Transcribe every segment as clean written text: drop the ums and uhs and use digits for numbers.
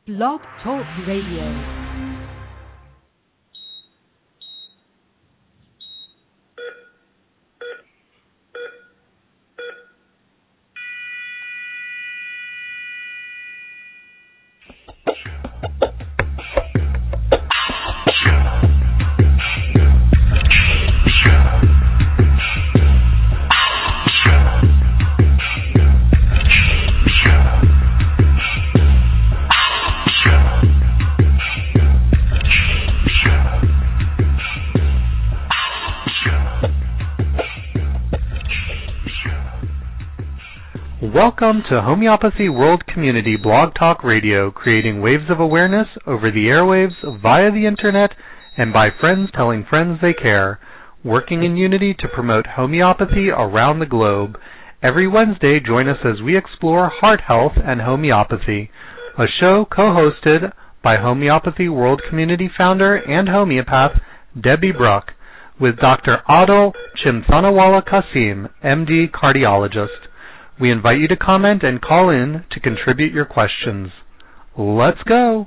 Blog Talk Radio. Welcome to Homeopathy World Community Blog Talk Radio, creating waves of awareness over the airwaves, via the internet, and by friends telling friends they care, working in unity to promote homeopathy around the globe. Every Wednesday, join us as we explore heart health and homeopathy, a show co-hosted by Homeopathy World Community founder and homeopath Debbie Bruck, with Dr. Adil Chimthanawala Kasim, MD cardiologist. We invite you to comment and call in to contribute your questions. Let's go.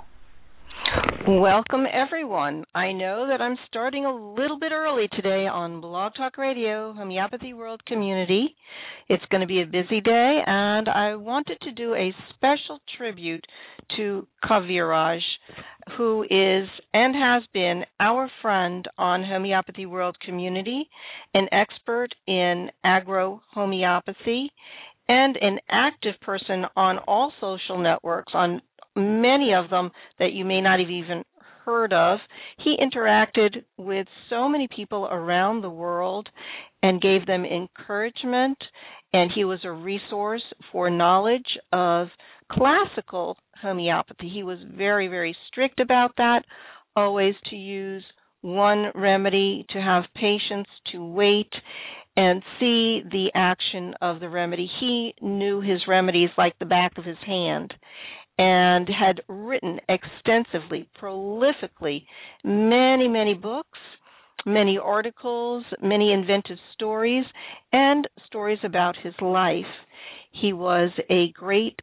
Welcome, everyone. I know that I'm starting a little bit early today on Blog Talk Radio, Homeopathy World Community. It's going to be a busy day, and I wanted to do a special tribute to Kaviraj, who is and has been our friend on Homeopathy World Community, an expert in agro-homeopathy, and an active person on all social networks, on many of them that you may not have even heard of. He interacted with so many people around the world and gave them encouragement, and he was a resource for knowledge of classical homeopathy. He was very, very strict about that, always to use one remedy, to have patience, to wait, and see the action of the remedy. He knew his remedies like the back of his hand and had written extensively, prolifically, many, many books, many articles, many inventive stories, and stories about his life. He was a great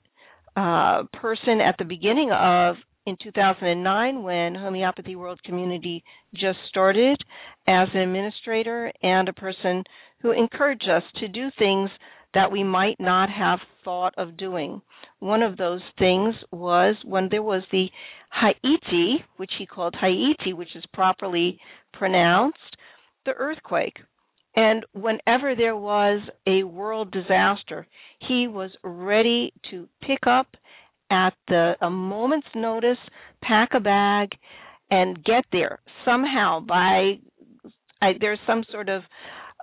person at the beginning of, in 2009, when Homeopathy World Community just started, as an administrator and a person who encouraged us to do things that we might not have thought of doing. One of those things was when there was the Haiti, which he called Haiti, which is properly pronounced, the earthquake. And whenever there was a world disaster, he was ready to pick up at a moment's notice, pack a bag, and get there somehow. There's some sort of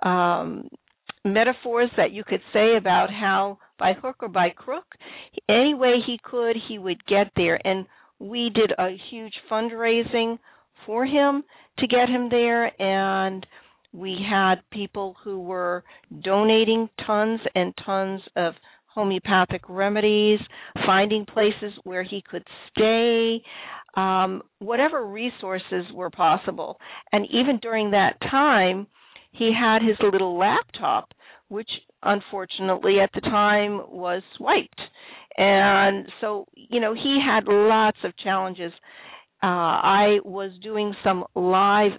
metaphors that you could say about how by hook or by crook, any way he could, he would get there. And we did a huge fundraising for him to get him there, and we had people who were donating tons and tons of homeopathic remedies, finding places where he could stay, whatever resources were possible. And even during that time, he had his little laptop, which unfortunately at the time was swiped. And so, he had lots of challenges. I was doing some live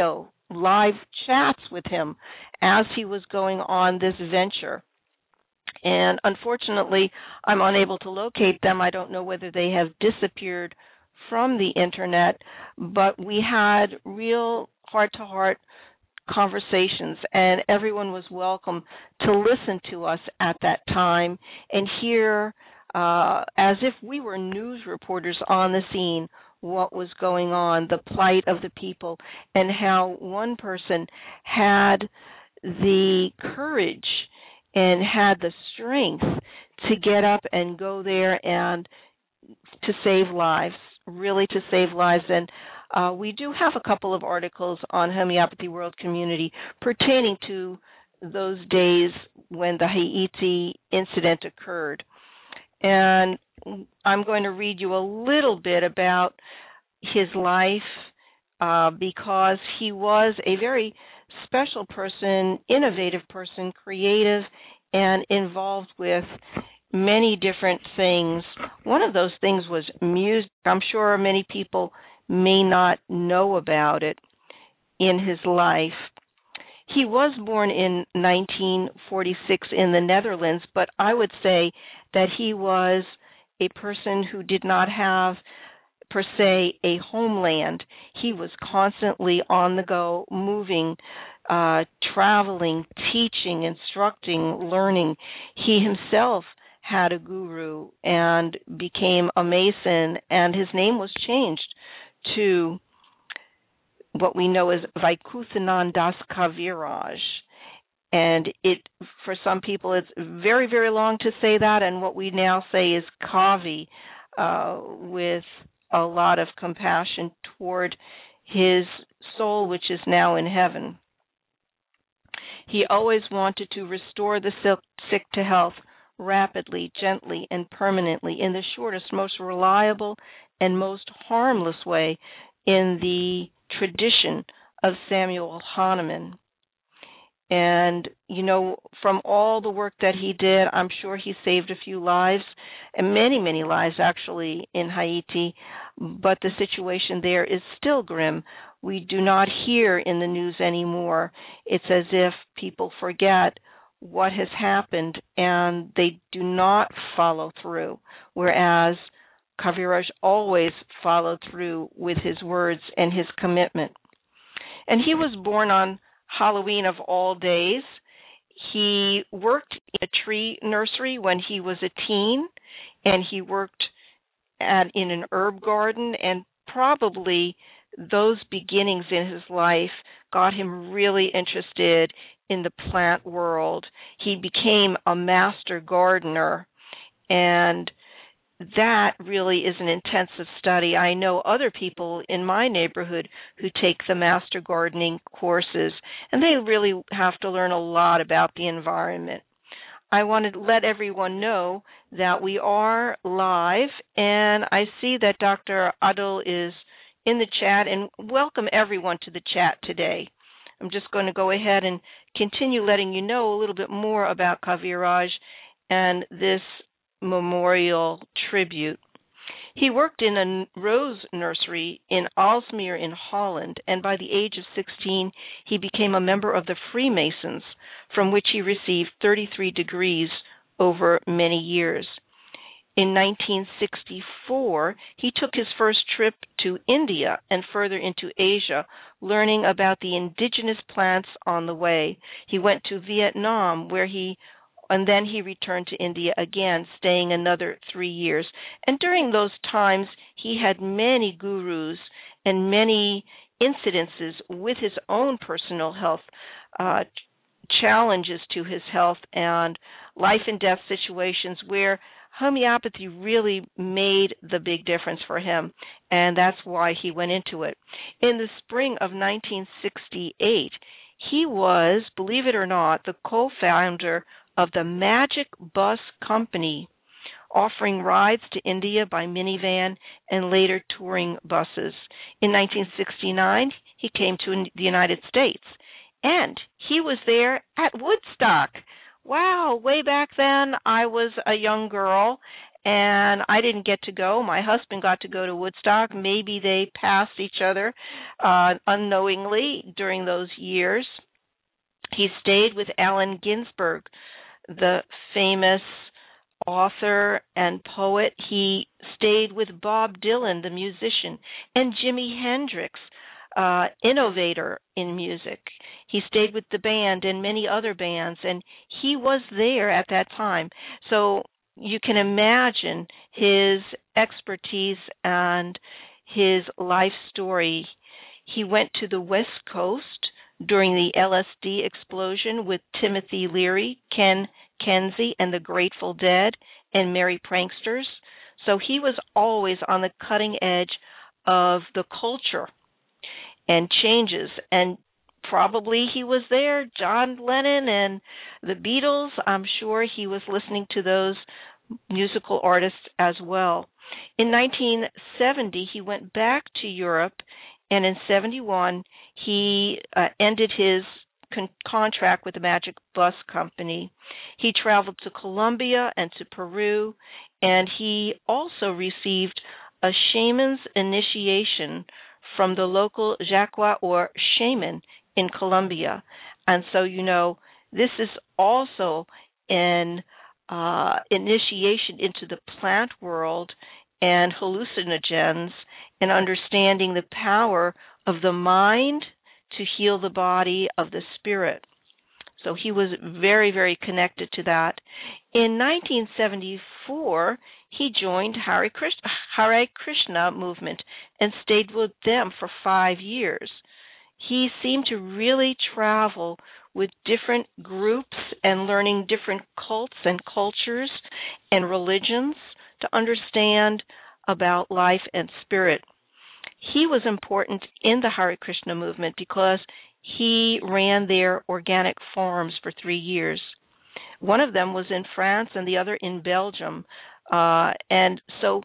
chats with him as he was going on this venture. And unfortunately, I'm unable to locate them. I don't know whether they have disappeared from the internet, but we had real heart-to-heart conversations, and everyone was welcome to listen to us at that time and hear, as if we were news reporters on the scene, what was going on, the plight of the people, and how one person had the courage and had the strength to get up and go there and to save lives, really to save lives. And we do have a couple of articles on Homeopathy World Community pertaining to those days when the Haiti incident occurred. And I'm going to read you a little bit about his life because he was a very special person, innovative person, creative, and involved with many different things. One of those things was music. I'm sure many people may not know about it in his life. He was born in 1946 in the Netherlands, but I would say that he was a person who did not have, per se, a homeland. He was constantly on the go, moving, traveling, teaching, instructing, learning. He himself had a guru and became a Mason, and his name was changed to what we know as Vaikuthanan Das Kaviraj. And for some people, it's very, very long to say that, and what we now say is Kavi, with a lot of compassion toward his soul, which is now in heaven. He always wanted to restore the sick to health rapidly, gently, and permanently in the shortest, most reliable, and most harmless way in the tradition of Samuel Hahnemann. And, from all the work that he did, I'm sure he saved a few lives, and many, many lives actually, in Haiti, but the situation there is still grim. We do not hear in the news anymore. It's as if people forget what has happened, and they do not follow through, whereas Kaviraj always followed through with his words and his commitment. And he was born on Halloween of all days. He worked in a tree nursery when he was a teen, and he worked in an herb garden, and probably those beginnings in his life got him really interested in the plant world. He became a master gardener, and that really is an intensive study. I know other people in my neighborhood who take the master gardening courses, and they really have to learn a lot about the environment. I want to let everyone know that we are live, and I see that Dr. Adil is in the chat, and welcome everyone to the chat today. I'm just going to go ahead and continue letting you know a little bit more about Kaviraj and this memorial tribute. He worked in a rose nursery in Aalsmeer in Holland, and by the age of 16, he became a member of the Freemasons, from which he received 33 degrees over many years. In 1964, he took his first trip to India and further into Asia, learning about the indigenous plants on the way. He went to Vietnam, and then he returned to India again, staying another 3 years. And during those times, he had many gurus and many incidences with his own personal health, challenges to his health, and life and death situations where homeopathy really made the big difference for him, and that's why he went into it. In the spring of 1968, he was, believe it or not, the co-founder of the Magic Bus Company, offering rides to India by minivan and later touring buses. In 1969, he came to the United States, and he was there at Woodstock. Wow, way back then, I was a young girl, and I didn't get to go. My husband got to go to Woodstock. Maybe they passed each other unknowingly during those years. He stayed with Allen Ginsberg, the famous author and poet. He stayed with Bob Dylan, the musician, and Jimi Hendrix, innovator in music. He stayed with the band and many other bands, and he was there at that time. So you can imagine his expertise and his life story. He went to the West Coast during the LSD explosion with Timothy Leary, Ken Kesey, and the Grateful Dead, and Merry Pranksters. So he was always on the cutting edge of the culture and changes, and probably he was there, John Lennon and the Beatles. I'm sure he was listening to those musical artists as well. In 1970, he went back to Europe, and in 71, he ended his contract with the Magic Bus Company. He traveled to Colombia and to Peru, and he also received a shaman's initiation from the local Jaqua or shaman in Colombia. And so, this is also an initiation into the plant world and hallucinogens and understanding the power of the mind to heal the body of the spirit. So he was very, very connected to that. In 1974, he joined Hare Krishna movement and stayed with them for 5 years. He seemed to really travel with different groups and learning different cults and cultures and religions to understand about life and spirit. He was important in the Hare Krishna movement because he ran their organic farms for 3 years. One of them was in France and the other in Belgium. And so,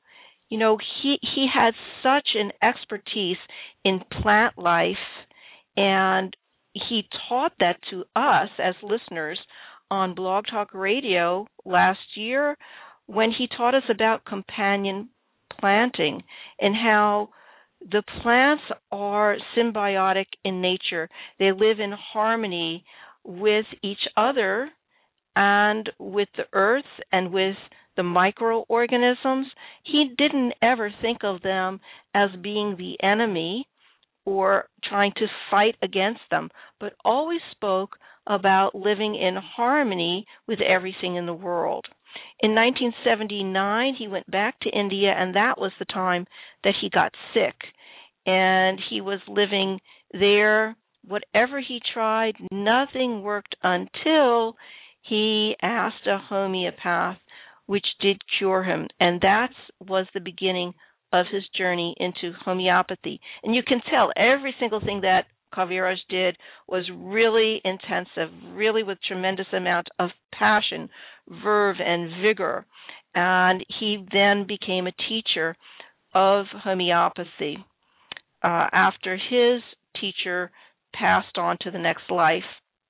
he had such an expertise in plant life, and he taught that to us as listeners on Blog Talk Radio last year when he taught us about companion planting and how the plants are symbiotic in nature. They live in harmony with each other and with the earth and with the microorganisms. He didn't ever think of them as being the enemy or trying to fight against them, but always spoke about living in harmony with everything in the world. In 1979, he went back to India, and that was the time that he got sick. And he was living there. Whatever he tried, nothing worked until he asked a homeopath, which did cure him. And that was the beginning of his journey into homeopathy. And you can tell every single thing that Kaviraj did was really intensive, really with tremendous amount of passion, verve, and vigor. And he then became a teacher of homeopathy after his teacher passed on to the next life.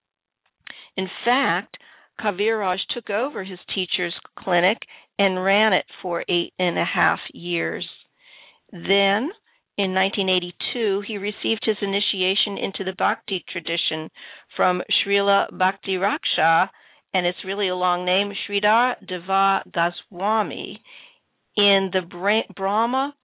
In fact, Kaviraj took over his teacher's clinic and ran it for 8.5 years. Then, in 1982, he received his initiation into the Bhakti tradition from Srila Bhaktiraksha, and it's really a long name, Sridhar Deva Goswami, in the Brahma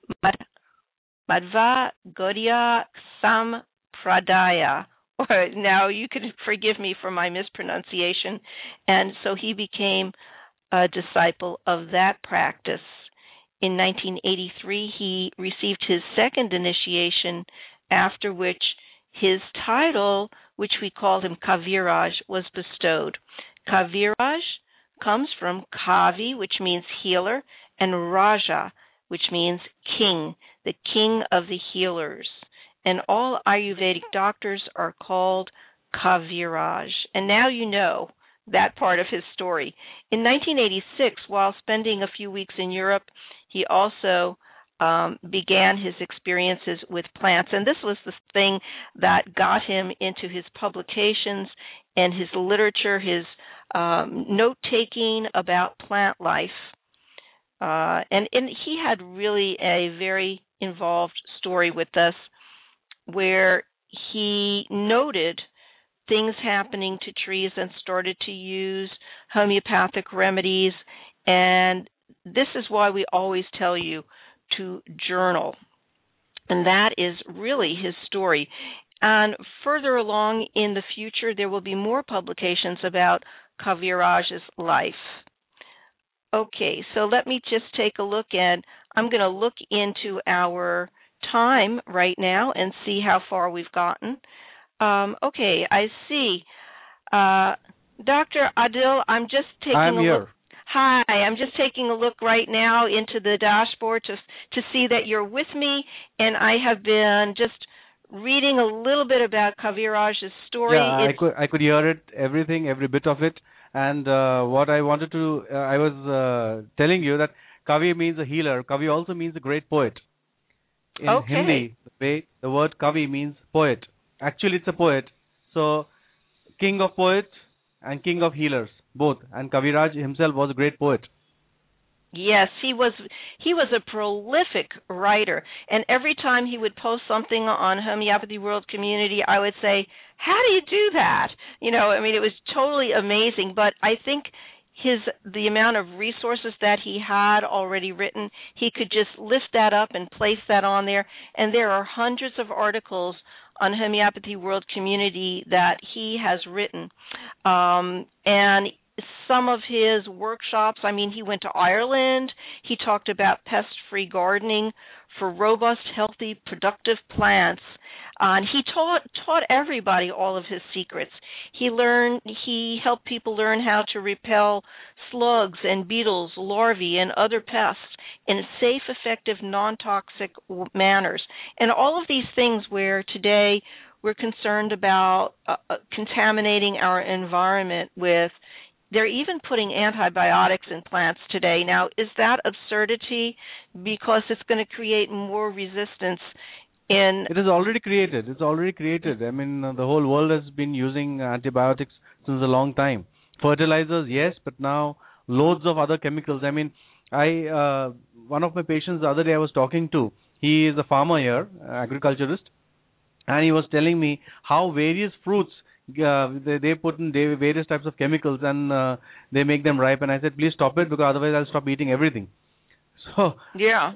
Madhva Gaudiya Sampradaya. Now, you can forgive me for my mispronunciation. And so he became a disciple of that practice. In 1983, he received his second initiation, after which his title, which we called him Kaviraj, was bestowed. Kaviraj comes from Kavi, which means healer, and Raja, which means king, the king of the healers. And all Ayurvedic doctors are called Kaviraj. And now you know that part of his story. In 1986, while spending a few weeks in Europe, he also began his experiences with plants. And this was the thing that got him into his publications and his literature, his note-taking about plant life. And he had really a very involved story with us, where he noted things happening to trees and started to use homeopathic remedies. And this is why we always tell you to journal. And that is really his story. And further along in the future, there will be more publications about Kaviraj's life. Okay, so let me just take a look at, I'm going to look into our time right now and see how far we've gotten. Okay, I see. Dr. Adil, I'm just taking a look. Hi, I'm just taking a look right now into the dashboard to see that you're with me, and I have been just reading a little bit about Kaviraj's story. Yeah, I could hear it, everything, every bit of it. And what I wanted to, I was telling you that Kavi means a healer. Kavi also means a great poet. In Hindi, the word Kavi means poet. Actually, it's a poet. So king of poets and king of healers, both. And Kaviraj himself was a great poet. Yes, he was a prolific writer, and every time he would post something on Homeopathy World Community, I would say, "How do you do that?" It was totally amazing. But I think the amount of resources that he had already written, he could just lift that up and place that on there, and there are hundreds of articles on Homeopathy World Community that he has written, and some of his workshops, he went to Ireland. He talked about pest-free gardening for robust, healthy, productive plants. And he taught everybody all of his secrets. He helped people learn how to repel slugs and beetles, larvae, and other pests in safe, effective, non-toxic manners. And all of these things where today we're concerned about contaminating our environment with. They're even putting antibiotics in plants today. Now, is that absurdity? Because it's going to create more resistance in... It is already created. It's already created. The whole world has been using antibiotics since a long time. Fertilizers, yes, but now loads of other chemicals. One of my patients the other day I was talking to, he is a farmer here, agriculturist, and he was telling me how various fruits they put in various types of chemicals and they make them ripe. And I said, please stop it, because otherwise I'll stop eating everything. So yeah,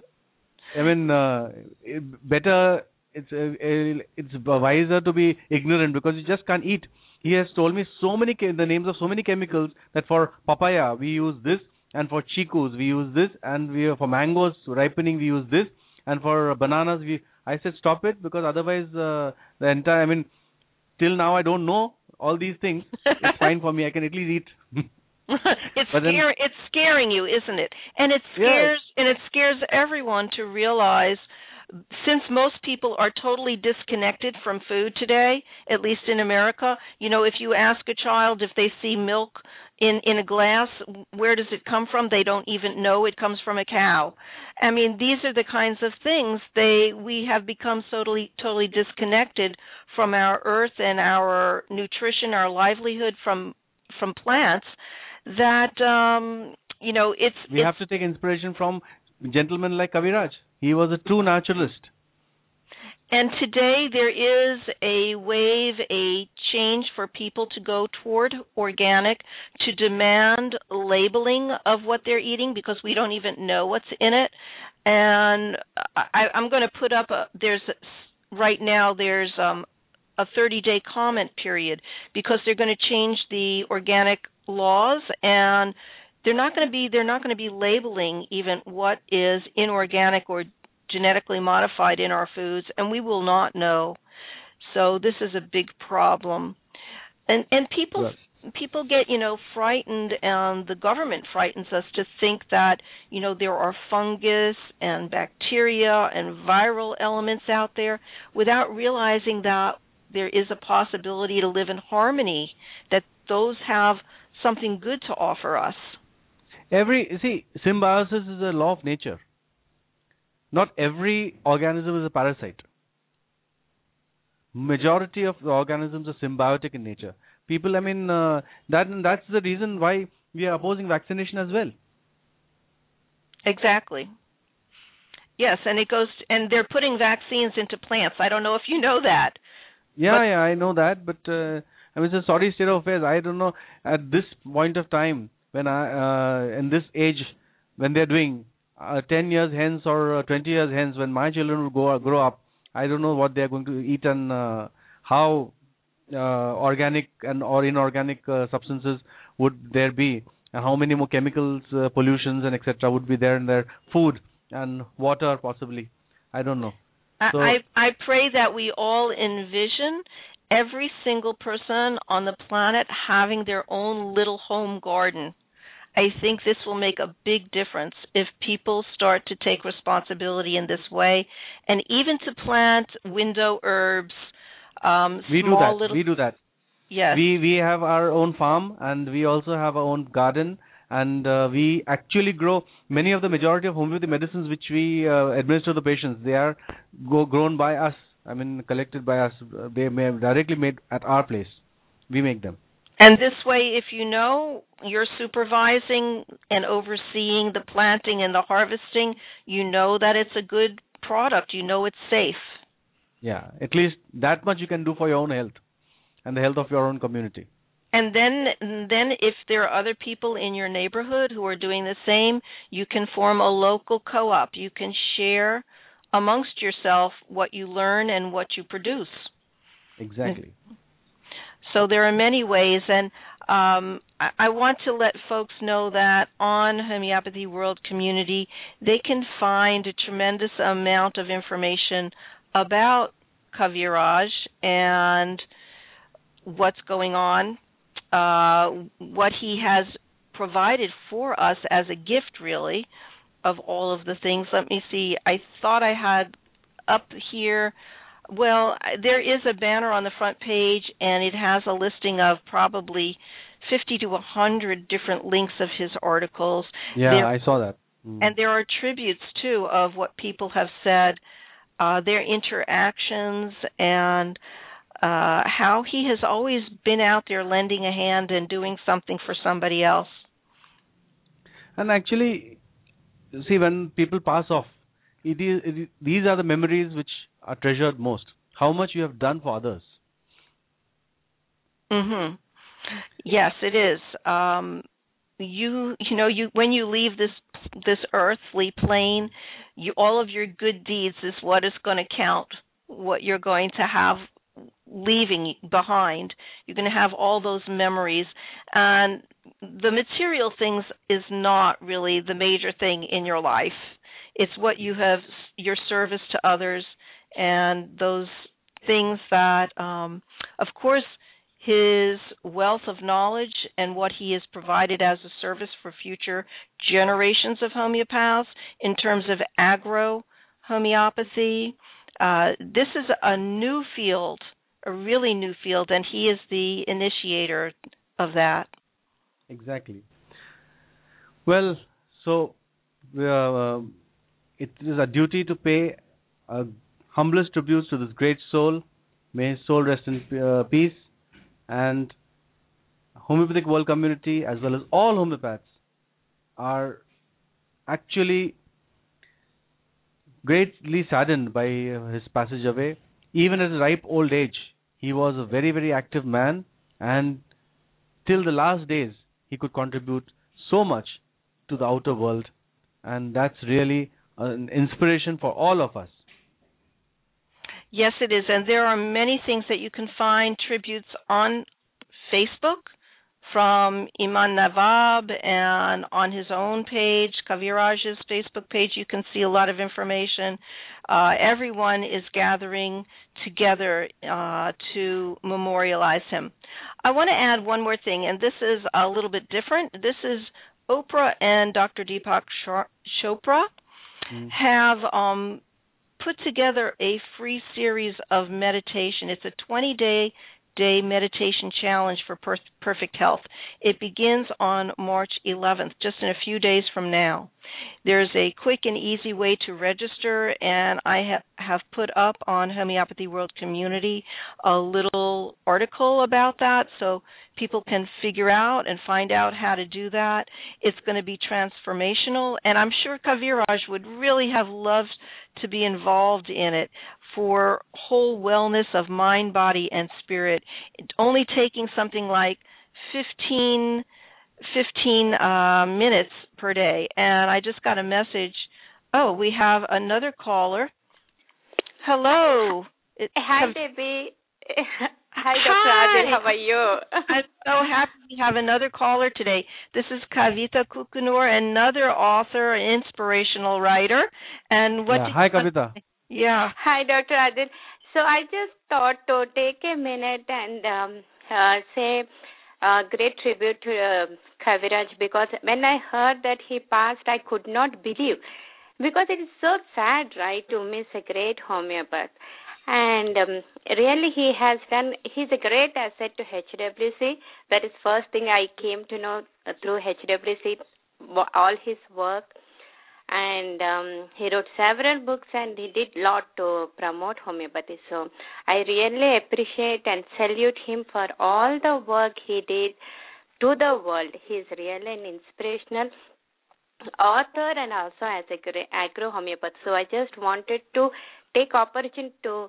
better it's wiser to be ignorant, because you just can't eat. He has told me the names of so many chemicals that for papaya we use this, and for chikus we use this, and for mangoes ripening we use this, and for bananas I said stop it, because otherwise the entire till now I don't know all these things. It's fine for me. I can at least eat. It's scaring you, isn't it? And it scares everyone to realize, since most people are totally disconnected from food today, at least in America, if you ask a child if they see milk in a glass, where does it come from? They don't even know it comes from a cow. These are the kinds of things we have become totally disconnected from our earth and our nutrition, our livelihood from plants. That we have to take inspiration from gentlemen like Kaviraj. He was a true naturalist. And today there is a change for people to go toward organic, to demand labeling of what they're eating, because we don't even know what's in it. And I'm going to put up there's a 30-day comment period, because they're going to change the organic laws, and they're not going to be labeling even what is inorganic or genetically modified in our foods, and we will not know. So this is a big problem, and people get frightened, and the government frightens us to think that there are fungus and bacteria and viral elements out there, without realizing that there is a possibility to live in harmony, that those have something good to offer us. Symbiosis is a law of nature. Not every organism is a parasite. Majority of the organisms are symbiotic in nature. People, that's the reason why we are opposing vaccination as well. Exactly. Yes, and they're putting vaccines into plants. I don't know if you know that. Yeah, I know that, but it's a sorry state of affairs. I don't know at this point of time, when in this age, when they're doing 10 years hence or 20 years hence, when my children will grow up, I don't know what they're going to eat and how organic and or inorganic substances would there be, and how many more chemicals, pollutions and etc. would be there in their food and water possibly. I don't know. So, I pray that we all envision every single person on the planet having their own little home garden. I think this will make a big difference if people start to take responsibility in this way, and even to plant window herbs. We do that. Yes. We have our own farm, and we also have our own garden, and we actually grow many of the majority of homeopathy medicines which we administer to the patients. They are grown by us. Collected by us. They may have directly made at our place. We make them. And this way, if you know you're supervising and overseeing the planting and the harvesting, you know that it's a good product. You know it's safe. Yeah, at least that much you can do for your own health and the health of your own community. And then if there are other people in your neighborhood who are doing the same, you can form a local co-op. You can share amongst yourself what you learn and what you produce. Exactly. So there are many ways, and I want to let folks know that on Homeopathy World Community, they can find a tremendous amount of information about Kaviraj and what's going on, what he has provided for us as a gift, really, of all of the things. Let me see. I thought I had up here. Well, there is a banner on the front page, and it has a listing of probably 50 to 100 different links of his articles. Yeah, I saw that. And there are tributes, too, of what people have said, their interactions, and how he has always been out there lending a hand and doing something for somebody else. And actually, see, when people pass off, these are the memories which are treasured most. How much you have done for others. Mhm. Yes, it is. You know, when you leave this earthly plane, all of your good deeds is what is going to count. What you're going to have leaving behind. You're going to have all those memories, and the material things is not really the major thing in your life. It's what you have, your service to others, and those things that, of course, his wealth of knowledge and what he has provided as a service for future generations of homeopaths in terms of agro-homeopathy. This is a new field, a really new field, and he is the initiator of that. Exactly. Well, so it is a duty to pay humblest tributes to this great soul. May his soul rest in peace. And Homeopathic World Community, as well as all homeopaths, are actually greatly saddened by his passage away. Even at his ripe old age, he was a very, very active man, and till the last days, he could contribute so much to the outer world, and that's really an inspiration for all of us. Yes, it is, and there are many things that you can find tributes on Facebook from Iman Nawab, and on his own page, Kaviraj's Facebook page, you can see a lot of information. Everyone is gathering together to memorialize him. I want to add one more thing, and this is a little bit different. This is Oprah and Dr. Deepak Chopra have put together a free series of meditation. It's a 20-day meditation challenge for perfect health. It begins on March 11th, just in a few days from now. There's a quick and easy way to register, and I have put up on Homeopathy World Community a little article about that, so people can figure out and find out how to do that. It's going to be transformational, and I'm sure Kaviraj would really have loved to be involved in it for whole wellness of mind, body, and spirit. Only taking something like 15 minutes per day. And I just got a message. Oh, we have another caller. Hello. Hi, Debbie. Hi, Dr. Adil. How are you? I'm so happy we have another caller today. This is Kavita Kukunur, another author, an inspirational writer. And what? Hi, Kavita. Yeah. Hi, Dr. Adil. So I just thought to take a minute and say a great tribute to Kaviraj, because when I heard that he passed, I could not believe, because it is so sad, right, to miss a great homeopath. And really he's a great asset to HWC. That is first thing I came to know through HWC, all his work. And he wrote several books, and he did a lot to promote homeopathy. So I really appreciate and salute him for all the work he did to the world. He's really an inspirational author and also as a agro-homeopath. So I just wanted to take opportunity to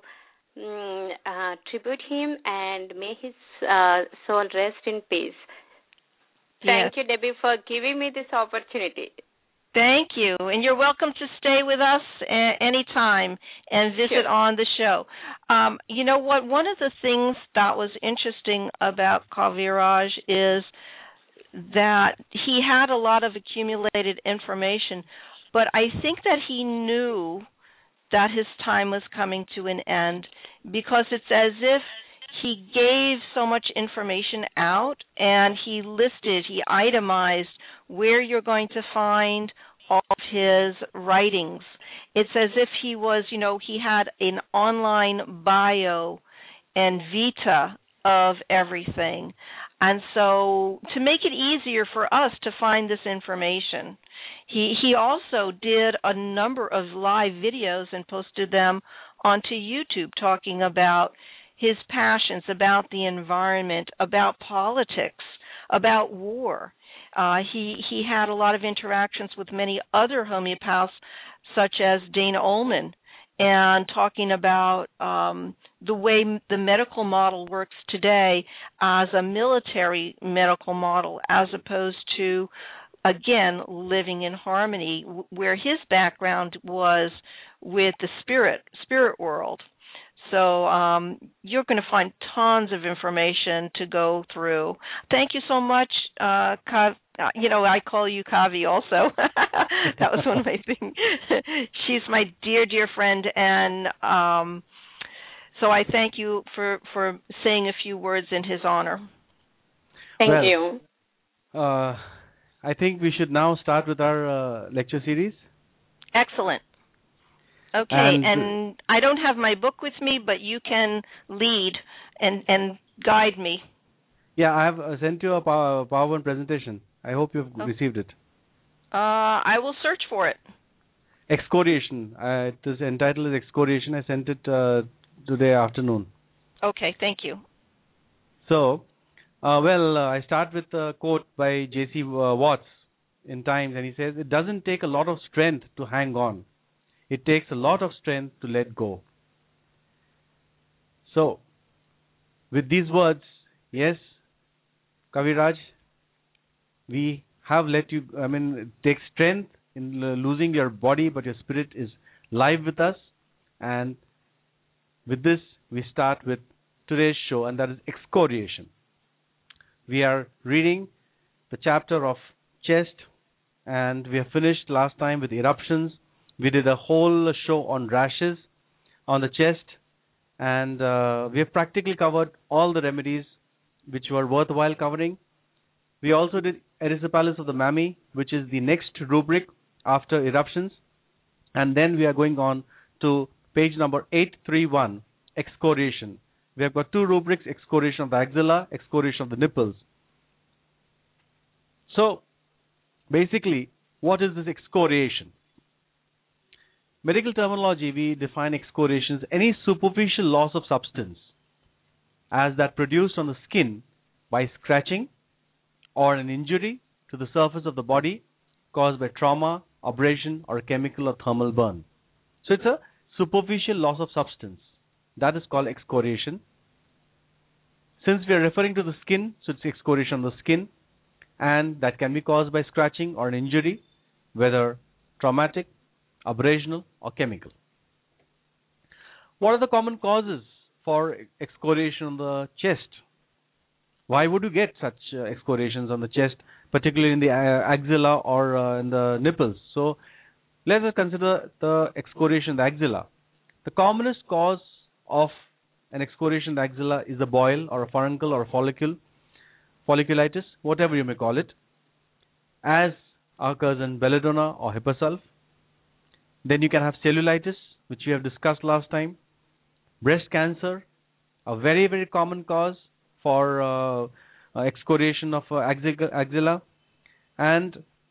tribute him, and may his soul rest in peace. Thank you, Debbie, for giving me this opportunity. Thank you. And you're welcome to stay with us anytime and visit on the show. You know what? One of the things that was interesting about Kaviraj is that he had a lot of accumulated information, but I think that he knew that his time was coming to an end, because it's as if he gave so much information out, and he itemized where you're going to find all of his writings. It's as if he was, he had an online bio and vita of everything. And so to make it easier for us to find this information, he also did a number of live videos and posted them onto YouTube, talking about his passions, about the environment, about politics, about war. He had a lot of interactions with many other homeopaths, such as Dana Ullman, and talking about the way the medical model works today as a military medical model, as opposed to, again, living in harmony, where his background was with the spirit world. So you're going to find tons of information to go through. Thank you so much, Kav. I call you Kavi also. That was one of my things. She's my dear, dear friend, and so I thank you for saying a few words in his honor. Thank you. I think we should now start with our lecture series. Excellent. Okay, and I don't have my book with me, but you can lead and guide me. Yeah, I have sent you a PowerPoint presentation. I hope you've received it. I will search for it. Excoriation. It is entitled as Excoriation. I sent it today afternoon. Okay, thank you. So, I start with a quote by J.C. Watts in Times, and he says, "It doesn't take a lot of strength to hang on. It takes a lot of strength to let go." So, with these words, yes, Kaviraj, we have let you, it takes strength in losing your body, but your spirit is live with us. And with this, we start with today's show, and that is excoriation. We are reading the chapter of chest, and we have finished last time with eruptions. We did a whole show on rashes on the chest, and we have practically covered all the remedies which were worthwhile covering. We also did erysipelas of the mammae, which is the next rubric after eruptions. And then we are going on to page number 831, excoriation. We have got two rubrics, excoriation of the axilla, excoriation of the nipples. So, basically, what is this excoriation? Medical terminology, we define excoriation as any superficial loss of substance, as that produced on the skin by scratching or an injury to the surface of the body caused by trauma, abrasion, or a chemical or thermal burn. So it's a superficial loss of substance. That is called excoriation. Since we are referring to the skin, so it's excoriation of the skin, and that can be caused by scratching or an injury, whether traumatic, abrasional, or chemical. What are the common causes for excoriation on the chest? Why would you get such excoriations on the chest, particularly in the axilla or in the nipples? So let us consider the excoriation in the axilla. The commonest cause of an excoriation in the axilla is a boil or a furuncle or a folliculitis, whatever you may call it, as occurs in belladonna or hippocalp. Then you can have cellulitis, which we have discussed last time. Breast cancer, a very, very common cause for excoriation of axilla. And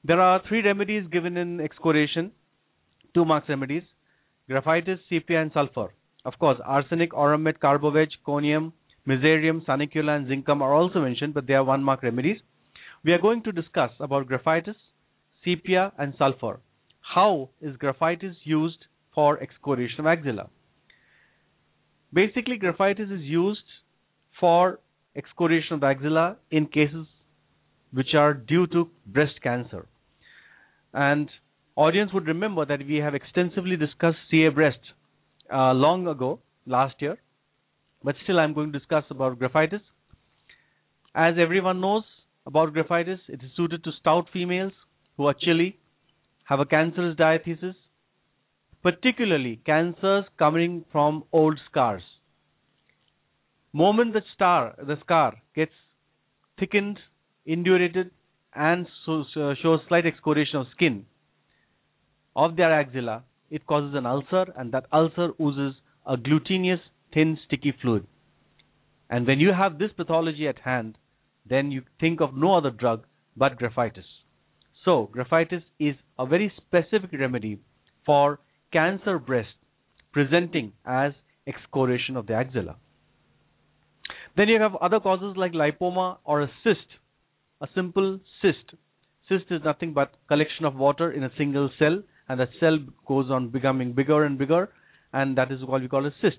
There are 3 remedies given in excoriation, 2 marks remedies: graphitis, sepia, and sulfur. Of course, arsenic, aurumate, carboveg, conium, mesaerium, sanicula, and zincum are also mentioned, but they are 1 mark remedies. We are going to discuss about graphitis, sepia, and sulfur. How is graphitis used for excoriation of axilla? Basically, graphitis is used for excoriation of the axilla in cases which are due to breast cancer. And audience would remember that we have extensively discussed CA breast long ago, last year. But still, I'm going to discuss about graphitis. As everyone knows about graphitis, it is suited to stout females who are chilly, have a cancerous diathesis, particularly cancers coming from old scars. Moment the scar gets thickened, indurated, and shows slight excoriation of skin of their axilla, it causes an ulcer, and that ulcer oozes a glutinous, thin, sticky fluid. And when you have this pathology at hand, then you think of no other drug but graphitis. So, graphitis is a very specific remedy for cancer breast presenting as excoriation of the axilla. Then you have other causes like lipoma or a cyst, a simple cyst. Cyst is nothing but collection of water in a single cell, and that cell goes on becoming bigger and bigger, and that is what we call a cyst.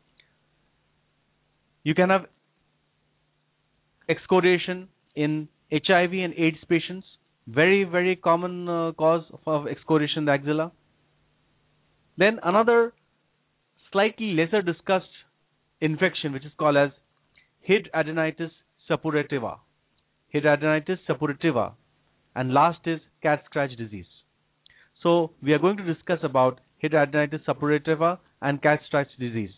You can have excoriation in HIV and AIDS patients, very, very common cause of excoriation in the axilla. Then another slightly lesser discussed infection, which is called as hidradenitis suppurativa. Hidradenitis suppurativa. And last is cat scratch disease. So we are going to discuss about hidradenitis suppurativa and cat scratch disease.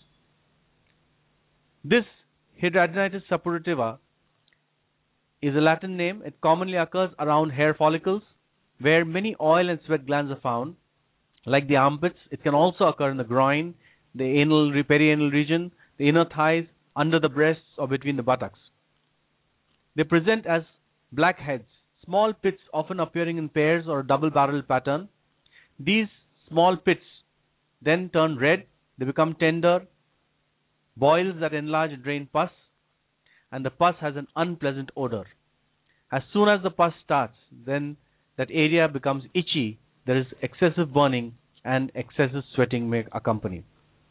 This hidradenitis suppurativa is a Latin name. It commonly occurs around hair follicles where many oil and sweat glands are found, like the armpits. It can also occur in the groin, the anal, perianal region, the inner thighs, under the breasts, or between the buttocks. They present as blackheads, small pits often appearing in pairs or a double-barreled pattern. These small pits then turn red, they become tender, boils that enlarge and drain pus, and the pus has an unpleasant odor. As soon as the pus starts, then that area becomes itchy, there is excessive burning, and excessive sweating may accompany.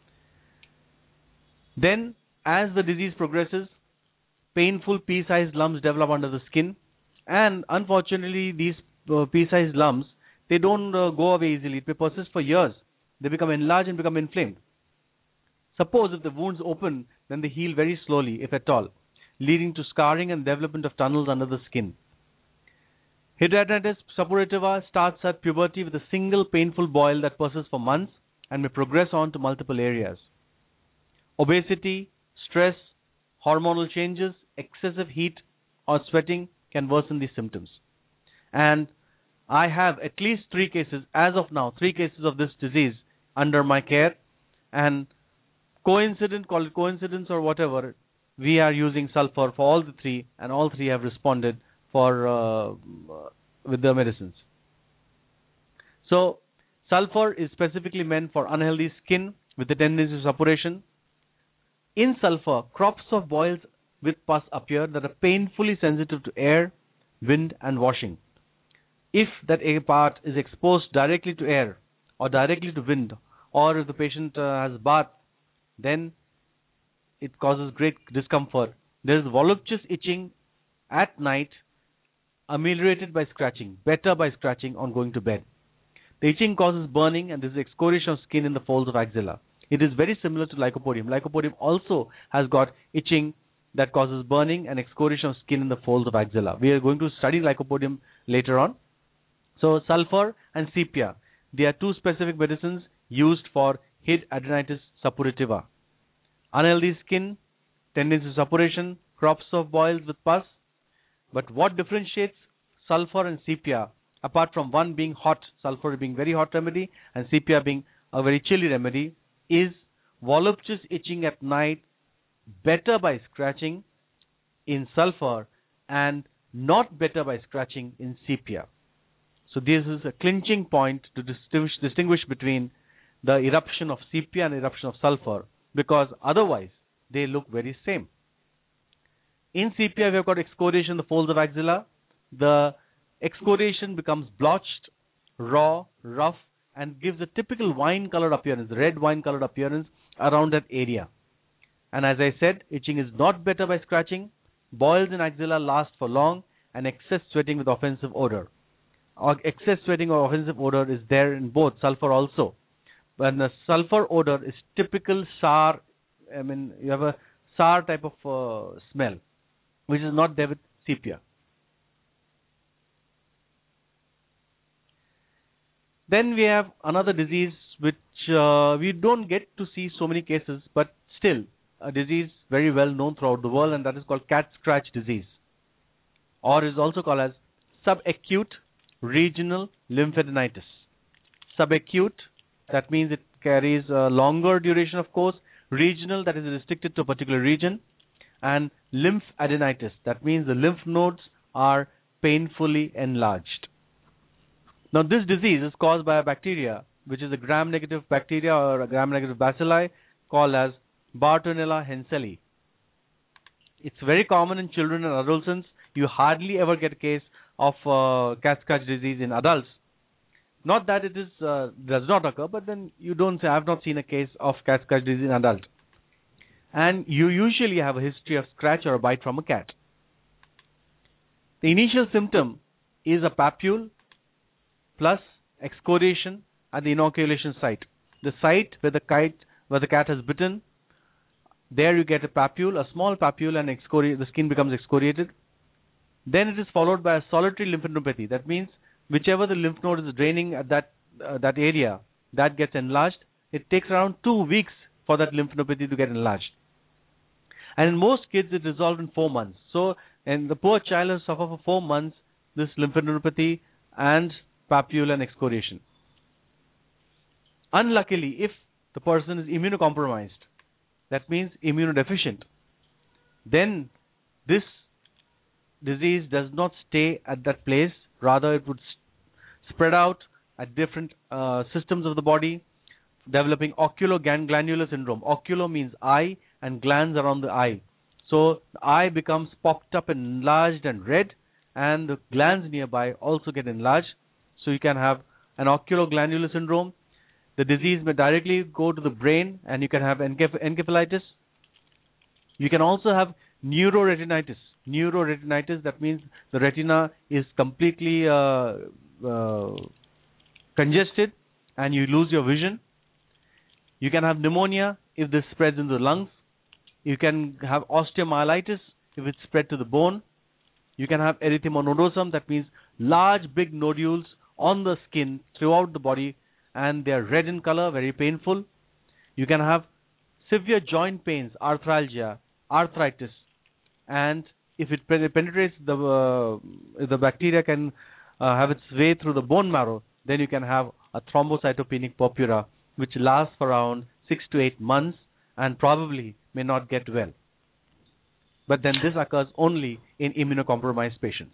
Then, as the disease progresses, painful pea-sized lumps develop under the skin, and unfortunately these pea-sized lumps, they don't go away easily. It may persist for years. They become enlarged and become inflamed. Suppose if the wounds open, then they heal very slowly, if at all, leading to scarring and development of tunnels under the skin. Hidradenitis suppurativa starts at puberty with a single painful boil that persists for months and may progress on to multiple areas. Obesity, stress, hormonal changes, excessive heat or sweating can worsen these symptoms. And I have at least 3 cases, as of now, 3 cases of this disease under my care, and call it coincidence or whatever, we are using sulfur for all the 3, and all 3 have responded with the medicines. So, sulfur is specifically meant for unhealthy skin with the tendency to suppuration. In sulfur, crops of boils with pus appear that are painfully sensitive to air, wind, and washing. If that a part is exposed directly to air or directly to wind, or if the patient has bath, then it causes great discomfort. There is voluptuous itching at night, ameliorated by scratching, better by scratching on going to bed. The itching causes burning, and there is excoriation of skin in the folds of axilla. It is very similar to lycopodium. Lycopodium also has got itching that causes burning and excoriation of skin in the folds of axilla. We are going to study lycopodium later on. So sulfur and sepia, they are 2 specific medicines used for hidradenitis suppurativa. Unhealthy skin, tendency to suppuration, crops of boils with pus. But what differentiates sulfur and sepia, apart from one being hot, sulfur being very hot remedy, and sepia being a very chilly remedy, is voluptuous itching at night, better by scratching in sulfur, and not better by scratching in sepia. So this is a clinching point to distinguish between the eruption of sepia and eruption of sulfur, because otherwise they look very same. In sepia, we have got excoriation in the folds of axilla. The excoriation becomes blotched, raw, rough, and gives a typical wine-colored appearance, red wine-colored appearance around that area. And as I said, itching is not better by scratching. Boils in axilla last for long, and excess sweating with offensive odor. Excess sweating or offensive odor is there in both, sulfur also. But the sulfur odor is typical sour, you have a sour type of smell, which is not there with sepia. Then we have another disease which we don't get to see so many cases, but still a disease very well known throughout the world, and that is called cat scratch disease, or is also called as subacute regional lymphadenitis. Subacute, that means it carries a longer duration of course. Regional, that is restricted to a particular region. And lymphadenitis, that means the lymph nodes are painfully enlarged. Now this disease is caused by a bacteria, which is a gram-negative bacteria or a gram-negative bacilli called as Bartonella henselae. It's very common in children and adolescents. You hardly ever get a case of cat scratch disease in adults. Not that it is does not occur, but then you don't say, I have not seen a case of cat scratch disease in adult. And you usually have a history of scratch or a bite from a cat. The initial symptom is a papule plus excoriation at the inoculation site. The site where the cat has bitten, there you get a papule, a small papule, and the skin becomes excoriated. Then it is followed by a solitary lymphadenopathy. That means whichever the lymph node is draining at that area, that gets enlarged. It takes around 2 weeks for that lymphadenopathy to get enlarged. And in most kids, it resolved in 4 months. So, and the poor child has suffered for 4 months this lymphadenopathy and papule and excoriation. Unluckily, if the person is immunocompromised, that means immunodeficient, then this disease does not stay at that place. Rather, it would spread out at different systems of the body, developing oculoglandular syndrome. Oculo means eye, and glands around the eye. So the eye becomes pocked up and enlarged and red, and the glands nearby also get enlarged. So you can have an oculoglandular syndrome. The disease may directly go to the brain, and you can have encephalitis. You can also have neuroretinitis. Neuroretinitis, that means the retina is completely congested and you lose your vision. You can have pneumonia if this spreads into the lungs. You can have osteomyelitis if it's spread to the bone. You can have erythema nodosum, that means large big nodules on the skin throughout the body, and they are red in color, very painful. You can have severe joint pains, arthralgia, arthritis, and if it penetrates if the bacteria can have its way through the bone marrow, then you can have a thrombocytopenic purpura, which lasts for around 6 to 8 months and probably may not get well. But then this occurs only in immunocompromised patients.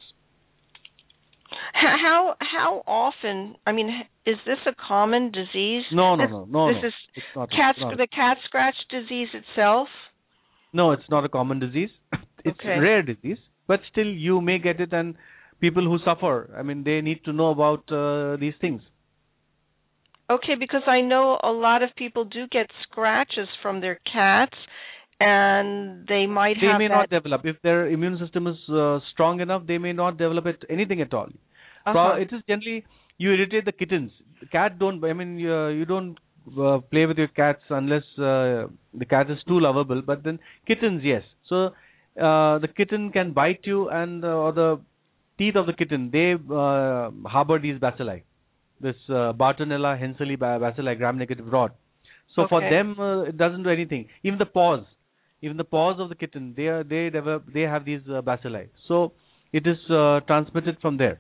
How often? I mean, is this a common disease? No. This is it's not, the cat scratch disease itself? No, it's not a common disease. It's a rare disease, but still you may get it, and people who suffer, I mean, they need to know about these things. Okay, because I know a lot of people do get scratches from their cats, and they might have They may not develop. If their immune system is strong enough, they may not develop anything at all. It is generally, you irritate the kittens. The cat don't, I mean, you don't play with your cats unless the cat is too lovable, but then kittens, yes. So the kitten can bite you, and or the teeth of the kitten, they harbor these bacilli. This Bartonella henselae bacilli, gram-negative rod. So for them, it doesn't do anything. Even the paws of the kitten, they have these bacilli. So it is transmitted from there.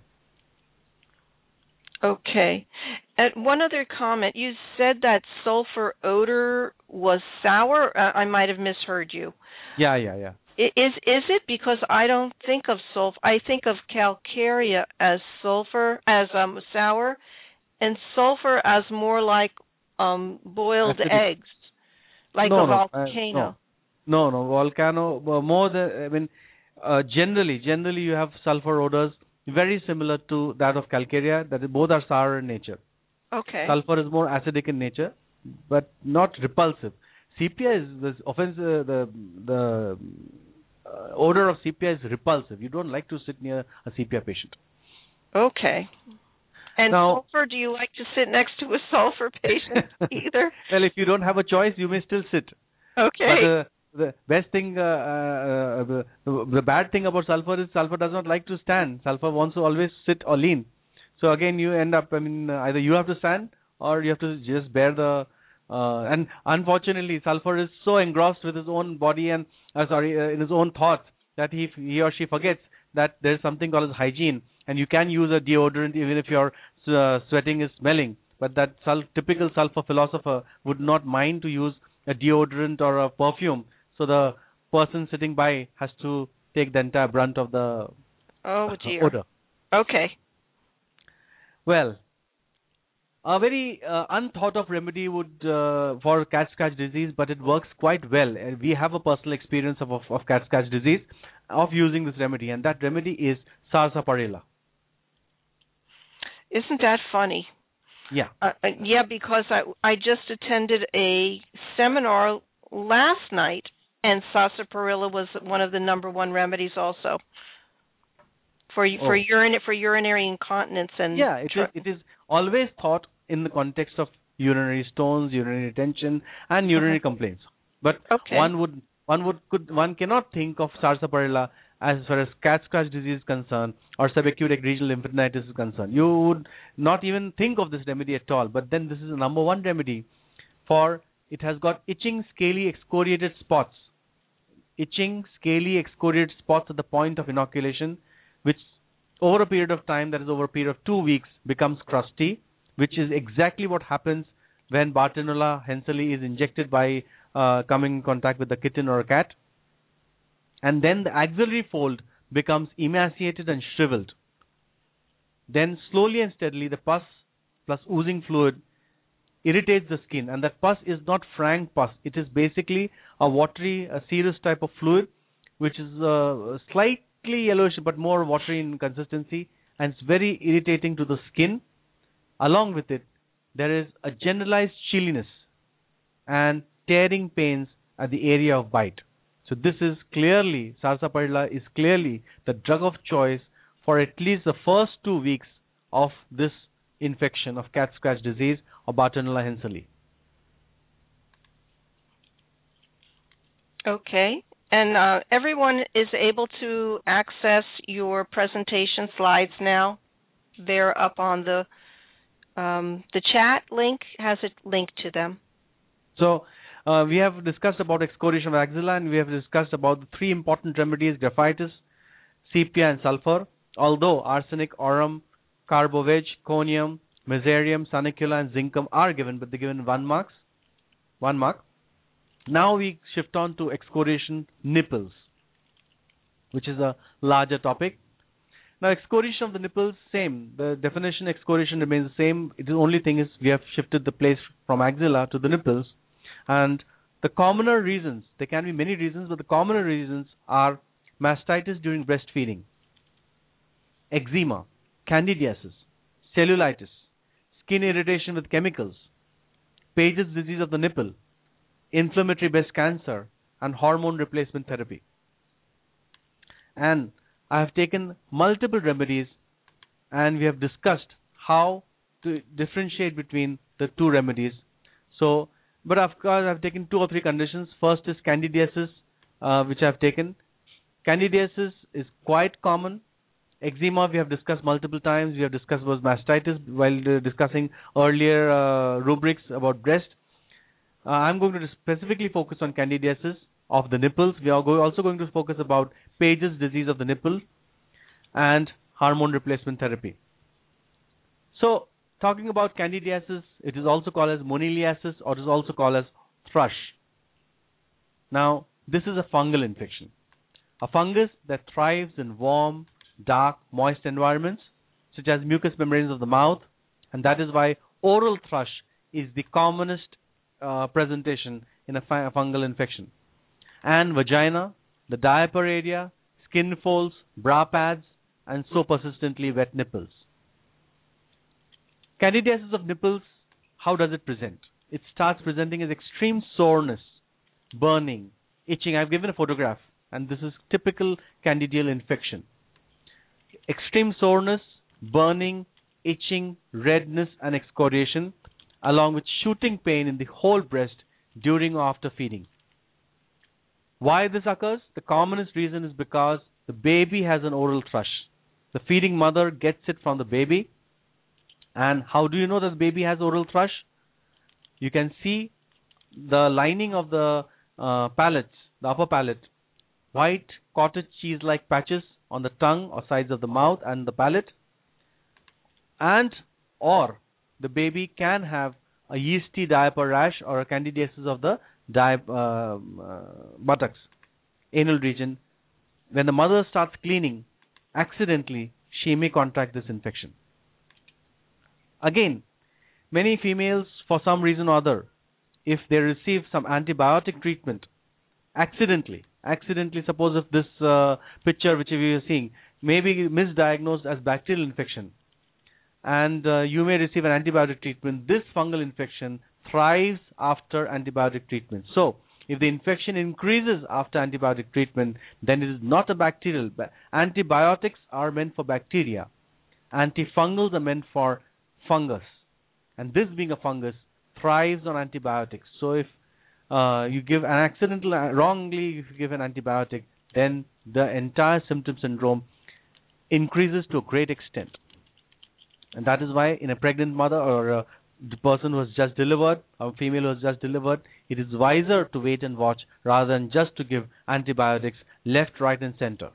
Okay. And one other comment. You said that sulfur odor was sour. I might have misheard you. Yeah. Is it because I don't think of sulfur? I think of calcarea as sulfur, as sour, and sulfur as more like boiled Acidic. eggs, like No, a no, volcano. no, volcano. More than, I mean, generally you have sulfur odors very similar to that of calcarea. That is, both are sour in nature. Okay. Sulfur is more acidic in nature, but not repulsive. Sepia is the offense. The odor of sepia is repulsive. You don't like to sit near a sepia patient. Okay. And Now, sulfur, do you like to sit next to a sulfur patient either? well, if you don't have a choice, you may still sit. Okay. But the best thing, the bad thing about sulfur is sulfur does not like to stand. Sulfur wants to always sit or lean. So again, you end up, I mean, either you have to stand or you have to just bear the. And unfortunately, sulfur is so engrossed with his own body and in his own thoughts that he or she forgets that there is something called as hygiene, and you can use a deodorant even if your sweating is smelling. But that typical sulfur philosopher would not mind to use a deodorant or a perfume. So the person sitting by has to take the entire brunt of the odor. Okay. Well, a very unthought of remedy would for cat scratch disease, but it works quite well. And we have a personal experience of cat scratch disease of using this remedy, and that remedy is sarsaparilla. Isn't that funny? Yeah. Yeah, because I just attended a seminar last night, and sarsaparilla was one of the number one remedies also for urinary incontinence and it is always thought in the context of urinary stones, urinary retention, and urinary complaints. But one cannot think of sarsaparilla as far as cat scratch disease is concerned or subacute egregional lymphadenitis is concerned. You would not even think of this remedy at all. But then this is the number one remedy, for it has got itching, scaly, excoriated spots. Itching, scaly, excoriated spots at the point of inoculation, which over a period of time, that is over a period of 2 weeks, becomes crusty, which is exactly what happens when Bartonella henselae is injected by coming in contact with a kitten or a cat. And then the axillary fold becomes emaciated and shriveled. Then slowly and steadily the pus plus oozing fluid irritates the skin, and that pus is not frank pus. It is basically a watery, a serous type of fluid, which is slightly yellowish but more watery in consistency, and it's very irritating to the skin. Along with it, there is a generalized chilliness and tearing pains at the area of bite. So this is clearly, sarsaparilla is clearly the drug of choice for at least the first 2 weeks of this infection of cat scratch disease or Bartonella henselae. Okay. And everyone is able to access your presentation slides now. They're up on the chat link has it linked to them. So we have discussed about excoriation of axilla, and we have discussed about the three important remedies: graphitis, sepia, and sulfur. Although arsenic, aurum, carbovege, conium, mesarium, sanicula, and zincum are given, but they're given 1 mark. Now we shift on to excoriation nipples, which is a larger topic. Now excoriation of the nipples, same. The definition excoriation remains the same. The only thing is we have shifted the place from axilla to the nipples. And the commoner reasons, there can be many reasons, but the commoner reasons are mastitis during breastfeeding, eczema, candidiasis, cellulitis, skin irritation with chemicals, Paget's disease of the nipple, inflammatory breast cancer, and hormone replacement therapy. And I have taken multiple remedies, and we have discussed how to differentiate between the two remedies. So, but of course, I have taken 2 or 3 conditions. First is candidiasis, which I have taken. Candidiasis is quite common. Eczema we have discussed multiple times. We have discussed about mastitis while discussing earlier rubrics about breast. I'm going to specifically focus on candidiasis of the nipples. We are also going to focus about Paget's disease of the nipple and hormone replacement therapy. So, talking about candidiasis, it is also called as moniliasis, or it is also called as thrush. Now, this is a fungal infection. a fungus that thrives in warm, dark, moist environments, such as mucous membranes of the mouth, and that is why oral thrush is the commonest presentation in a fungal infection. And vagina, the diaper area, skin folds, bra pads, and so persistently wet nipples. Candidiasis of nipples, how does it present? It starts presenting as extreme soreness, burning, itching. I've given a photograph, and this is typical candidial infection. Extreme soreness, burning, itching, redness, and excoriation, along with shooting pain in the whole breast during or after feeding. Why this occurs? The commonest reason is because the baby has an oral thrush. The feeding mother gets it from the baby. And how do you know that the baby has oral thrush? You can see the lining of the palate, the upper palate, white cottage cheese-like patches on the tongue or sides of the mouth and the palate. And or the baby can have a yeasty diaper rash or a candidiasis of the buttocks, anal region. When the mother starts cleaning, accidentally, she may contract this infection. Again, many females, for some reason or other, if they receive some antibiotic treatment, accidentally, suppose if this picture which we are seeing may be misdiagnosed as bacterial infection, and you may receive an antibiotic treatment, this fungal infection thrives after antibiotic treatment. So, if the infection increases after antibiotic treatment, then it is not a bacterial. Antibiotics are meant for bacteria. Antifungals are meant for fungus. And this being a fungus, thrives on antibiotics. So if you give wrongly if you give an antibiotic, then the entire symptom syndrome increases to a great extent. And that is why in a pregnant mother or the person who has just delivered, a female who has just delivered, it is wiser to wait and watch rather than just to give antibiotics left, right, and center.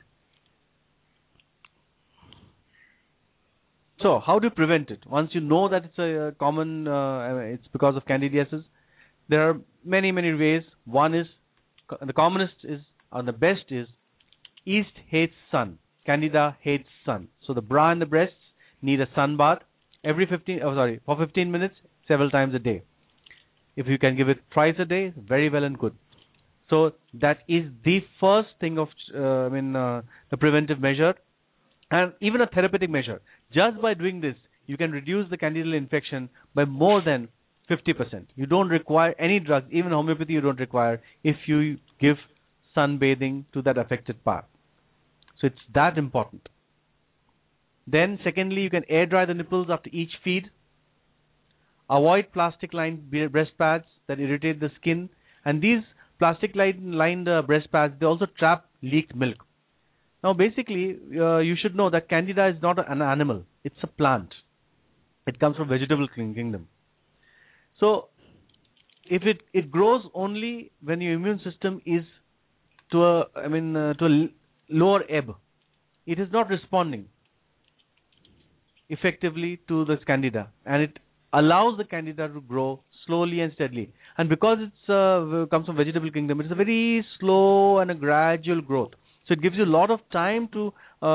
So, how do you prevent it? Once you know that it's a common, it's because of candidiasis, there are many, many ways. One is, the commonest is, or the best is, yeast hates sun. Candida hates sun. So, the bra and the breasts need a sun bath for 15 minutes, several times a day. If you can give it twice a day, very well and good. So, that is the first thing of, the preventive measure, and even a therapeutic measure. Just by doing this, you can reduce the candidal infection by more than 50%. You don't require any drugs, even homeopathy you don't require, if you give sunbathing to that affected part. So it's that important. Then secondly, you can air dry the nipples after each feed. Avoid plastic-lined breast pads that irritate the skin. And these plastic-lined breast pads, they also trap leaked milk. Now, basically, you should know that Candida is not an animal. It's a plant. It comes from vegetable kingdom. So, if it grows only when your immune system is to a lower ebb, it is not responding effectively to this Candida, and it allows the Candida to grow slowly and steadily. And because it comes from vegetable kingdom, it's a very slow and a gradual growth. So it gives you a lot of time to,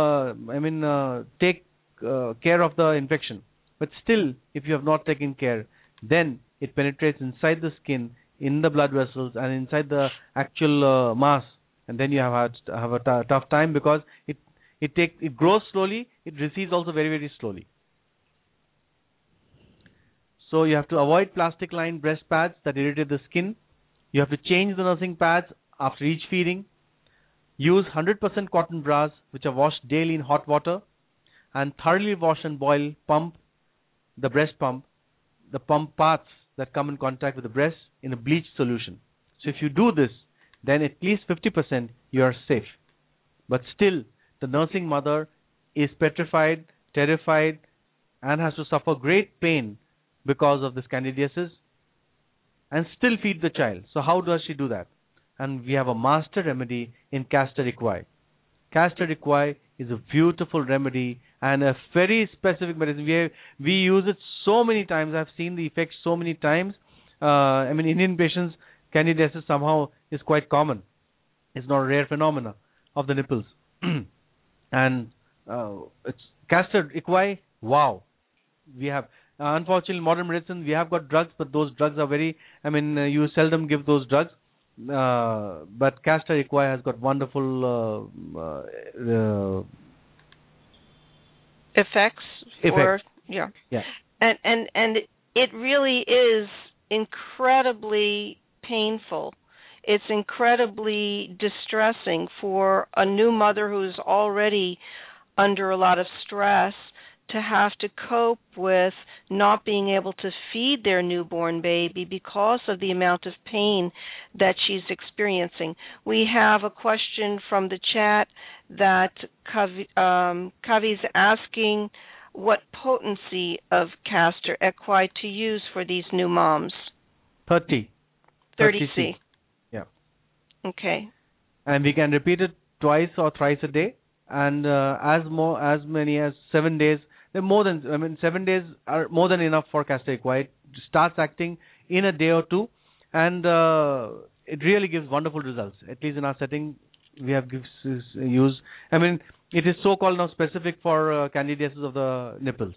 take care of the infection. But still, if you have not taken care, then it penetrates inside the skin, in the blood vessels, and inside the actual mass. And then you have a tough time because it grows slowly. It recedes also very, very slowly. So you have to avoid plastic-lined breast pads that irritate the skin. You have to change the nursing pads after each feeding. Use 100% cotton bras which are washed daily in hot water, and thoroughly wash and boil the breast pump, the pump parts that come in contact with the breast in a bleach solution. So if you do this, then at least 50% you are safe. But still, the nursing mother is petrified, terrified, and has to suffer great pain because of this candidiasis and still feed the child. So how does she do that? And we have a master remedy in Castor Equi. Castor Equi is a beautiful remedy and a very specific medicine. We use it so many times. I've seen the effects so many times. Indian patients, candidiasis somehow is quite common. It's not a rare phenomenon. of the nipples. And it's castor equi. Wow, we have unfortunately modern medicine. We have got drugs, but those drugs are very. I mean, you seldom give those drugs. But castor equi has got wonderful effects. Yeah. And it really is incredibly painful. It's incredibly distressing for a new mother who's already under a lot of stress to have to cope with not being able to feed their newborn baby because of the amount of pain that she's experiencing. We have a question from the chat that Kavi's asking what potency of castor equi to use for these new moms. 30 C. Yeah. Okay. And we can repeat it twice or thrice a day, and as many as 7 days. 7 days are more than enough for castor equi. It starts acting in a day or two, and it really gives wonderful results. At least in our setting, we have used. I mean, it is so-called now specific for candidiasis of the nipples.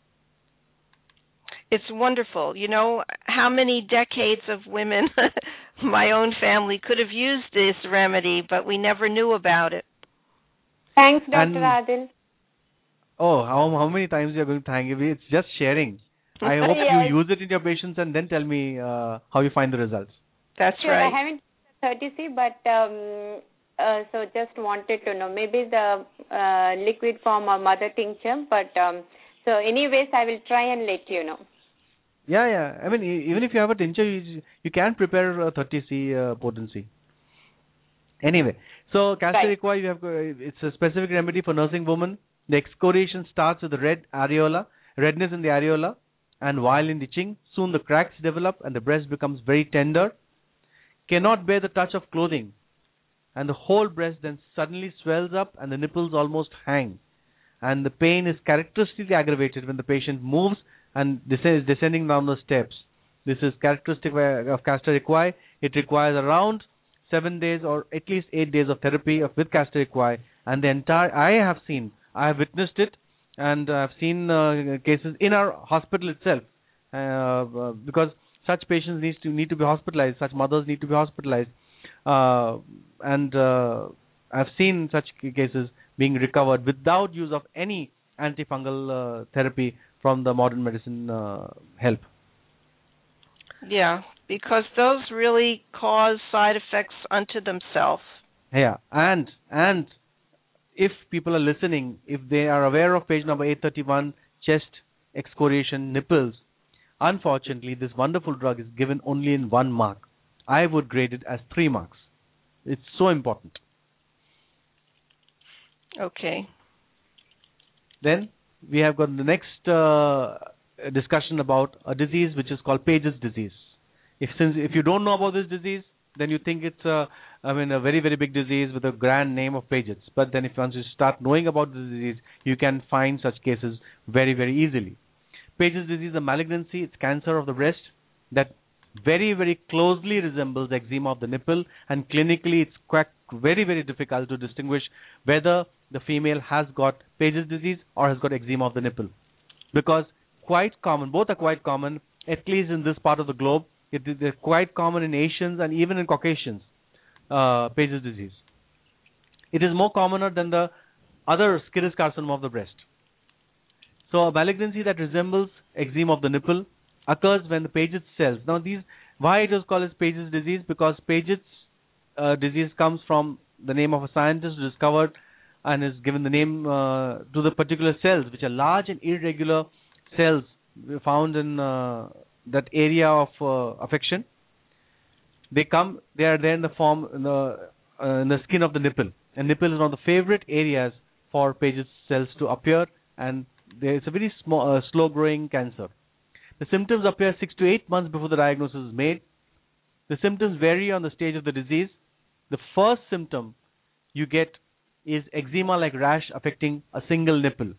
It's wonderful. You know, how many decades of women, my own family, could have used this remedy, but we never knew about it. Thanks, Dr. Adil. Oh, how many times you are going to thank me? It's just sharing. I hope you use it in your patients and then tell me how you find the results. That's sure, right. I haven't 30C, but so just wanted to know. Maybe the liquid form or mother tincture, but so anyways, I will try and let you know. Yeah. I mean, even if you have a tincture, you can prepare a 30C potency. Anyway, so castor equi, it's a specific remedy for nursing women. The excoriation starts with the redness in the areola, and violent itching. Soon the cracks develop and the breast becomes very tender, cannot bear the touch of clothing, and the whole breast then suddenly swells up and the nipples almost hang. And the pain is characteristically aggravated when the patient moves and is descending down the steps. This is characteristic of castor equi. It requires around 7 days or at least 8 days of therapy with castor equi, and I have witnessed it, and I've seen cases in our hospital itself, because such patients need to be hospitalized, such mothers need to be hospitalized, and I've seen such cases being recovered without use of any antifungal therapy from the modern medicine help. Yeah, because those really cause side effects unto themselves. Yeah, and if people are listening, if they are aware of page number 831, chest excoriation nipples, unfortunately, this wonderful drug is given only in 1 mark. I would grade it as 3 marks. It's so important. Okay. Then we have got the next discussion about a disease which is called Paget's disease. If you don't know about this disease, then you think it's a very, very big disease with a grand name of Paget's. But then once you start knowing about the disease, you can find such cases very, very easily. Paget's disease is a malignancy. It's cancer of the breast that very, very closely resembles eczema of the nipple, and clinically it's very, very difficult to distinguish whether the female has got Paget's disease or has got eczema of the nipple. Because both are quite common, at least in this part of the globe. They're quite common in Asians and even in Caucasians, Paget's disease. It is more commoner than the other serous carcinoma of the breast. So a malignancy that resembles eczema of the nipple occurs when the Paget's cells. Now why it is called as Paget's disease? Because Paget's disease comes from the name of a scientist who discovered and is given the name to the particular cells, which are large and irregular cells found in that area of affection. They are there in the form in the skin of the nipple, and nipple is one of the favorite areas for Paget's cells to appear, and there is a very slow growing cancer. The symptoms appear 6 to 8 months before the diagnosis is made. The symptoms vary on the stage of the disease. The first symptom you get is eczema-like rash affecting a single nipple.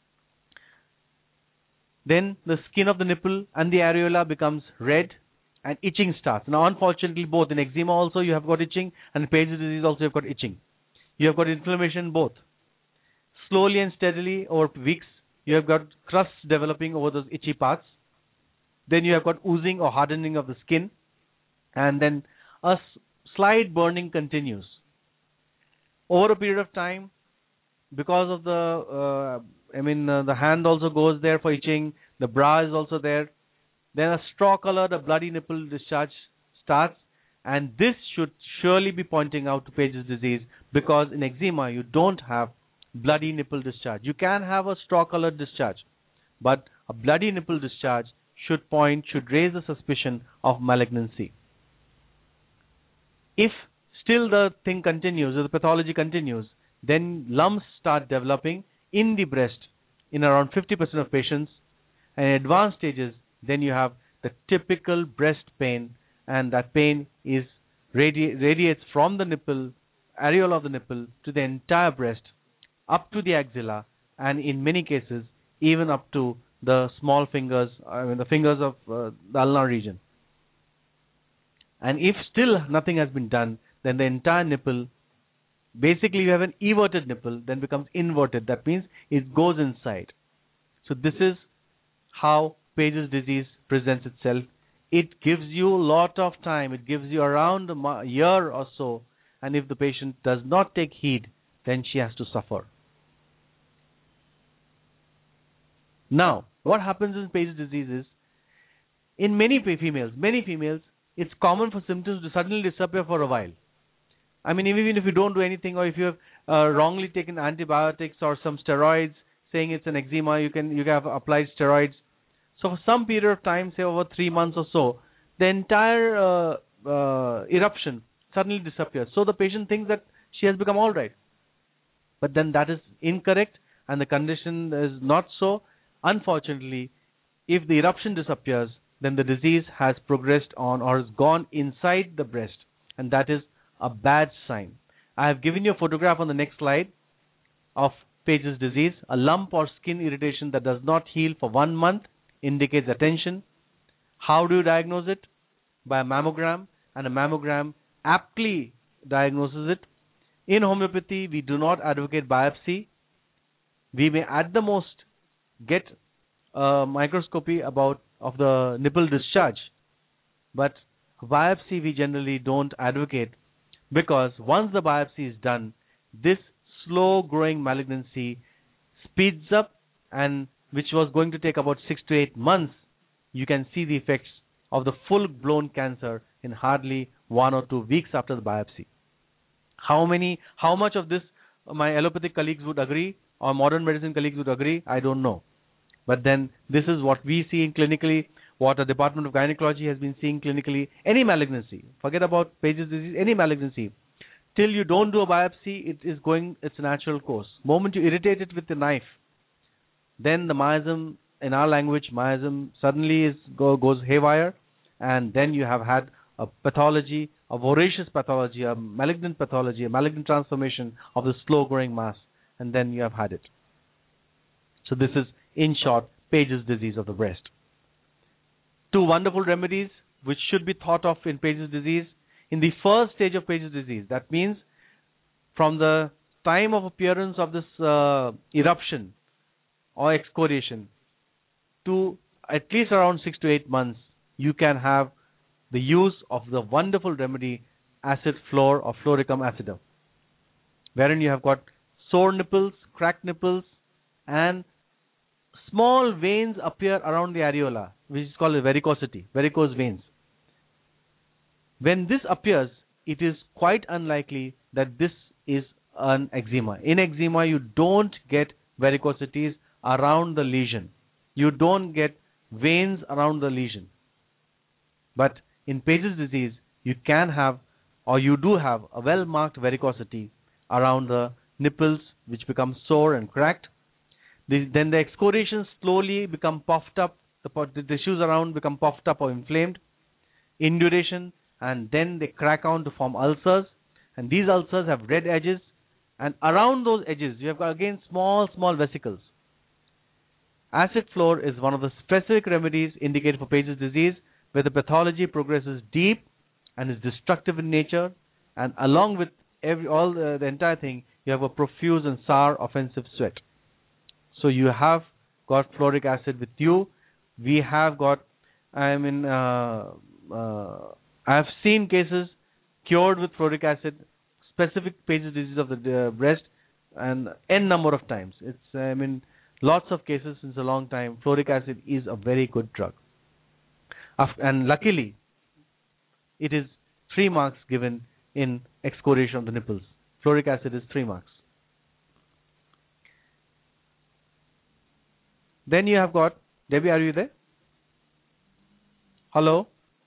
Then the skin of the nipple and the areola becomes red and itching starts. Now, unfortunately, both in eczema also you have got itching, and in Paget's disease also you have got itching. you have got inflammation both. Slowly and steadily over weeks, you have got crusts developing over those itchy parts. Then you have got oozing or hardening of the skin, and then a slight burning continues. Over a period of time, because of the hand also goes there for itching, the bra is also there, then a straw-colored, a bloody nipple discharge starts, and this should surely be pointing out to Page's disease, because in eczema you don't have bloody nipple discharge. You can have a straw-colored discharge, but a bloody nipple discharge should raise the suspicion of malignancy. If still the thing continues, or the pathology continues, then lumps start developing in the breast in around 50% of patients, and in advanced stages, then you have the typical breast pain, and that pain is radiates from the nipple, areola of the nipple, to the entire breast, up to the axilla, and in many cases, even up to the small fingers, the fingers of the ulnar region. And if still nothing has been done, then the entire nipple, basically you have an everted nipple, then becomes inverted. That means it goes inside. So this is how Page's disease presents itself. It gives you a lot of time. It gives you around a year or so. And if the patient does not take heed, then she has to suffer. Now, what happens in Page's disease is, in many females, it's common for symptoms to suddenly disappear for a while. I mean, even if you don't do anything, or if you have wrongly taken antibiotics or some steroids, saying it's an eczema, you have applied steroids. So for some period of time, say over 3 months or so, the entire eruption suddenly disappears. So the patient thinks that she has become all right. But then that is incorrect, and the condition is not so. Unfortunately, if the eruption disappears, then the disease has progressed on or has gone inside the breast, and that is a bad sign. I have given you a photograph on the next slide of Page's disease. A lump or skin irritation that does not heal for 1 month indicates attention. How do you diagnose it? By a mammogram, and a mammogram aptly diagnoses it. In homeopathy, we do not advocate biopsy. We may at the most get a microscopy of the nipple discharge, but biopsy we generally don't advocate, because once the biopsy is done, this slow growing malignancy speeds up, and which was going to take about 6 to 8 months, you can see the effects of the full-blown cancer in hardly 1 or 2 weeks after the biopsy. How much of this my allopathic colleagues would agree, or modern medicine colleagues would agree, I don't know. But then this is what we see in clinically, what the Department of Gynecology has been seeing clinically. Any malignancy, forget about Page's disease, any malignancy, till you don't do a biopsy, it's a natural course. Moment you irritate it with the knife, then the miasm, in our language, miasm suddenly goes haywire, and then you have had a pathology, a voracious pathology, a malignant pathology, a malignant transformation of the slow-growing mass, and then you have had it. So this is, in short, Page's disease of the breast. 2 wonderful remedies which should be thought of in Page's disease. In the first stage of Page's disease, that means from the time of appearance of this eruption or excoriation to at least around 6 to 8 months, you can have the use of the wonderful remedy acid fluor or fluoricum acidum, wherein you have got sore nipples, cracked nipples, and small veins appear around the areola, which is called a varicosity, varicose veins. When this appears, it is quite unlikely that this is an eczema. In eczema, you don't get varicosities around the lesion. You don't get veins around the lesion. But in Page's disease, you can have, or you do have, a well-marked varicosity around the nipples, which become sore and cracked. Then the excoriations slowly become puffed up, the tissues around become puffed up or inflamed, induration, and then they crack out to form ulcers, and these ulcers have red edges, and around those edges you have got again small vesicles. Acid fluor is one of the specific remedies indicated for Page's disease, where the pathology progresses deep and is destructive in nature, and along with the entire thing, you have a profuse and sour offensive sweat. So you have got fluoric acid with you. We have got, I have seen cases cured with fluoric acid, specific Paget's disease of the breast, and n number of times. It's, lots of cases since a long time. Fluoric acid is a very good drug. And luckily, it is 3 marks given in excoriation of the nipples. Fluoric acid is 3 marks. Then you have got, Debbie, are you there? Hello?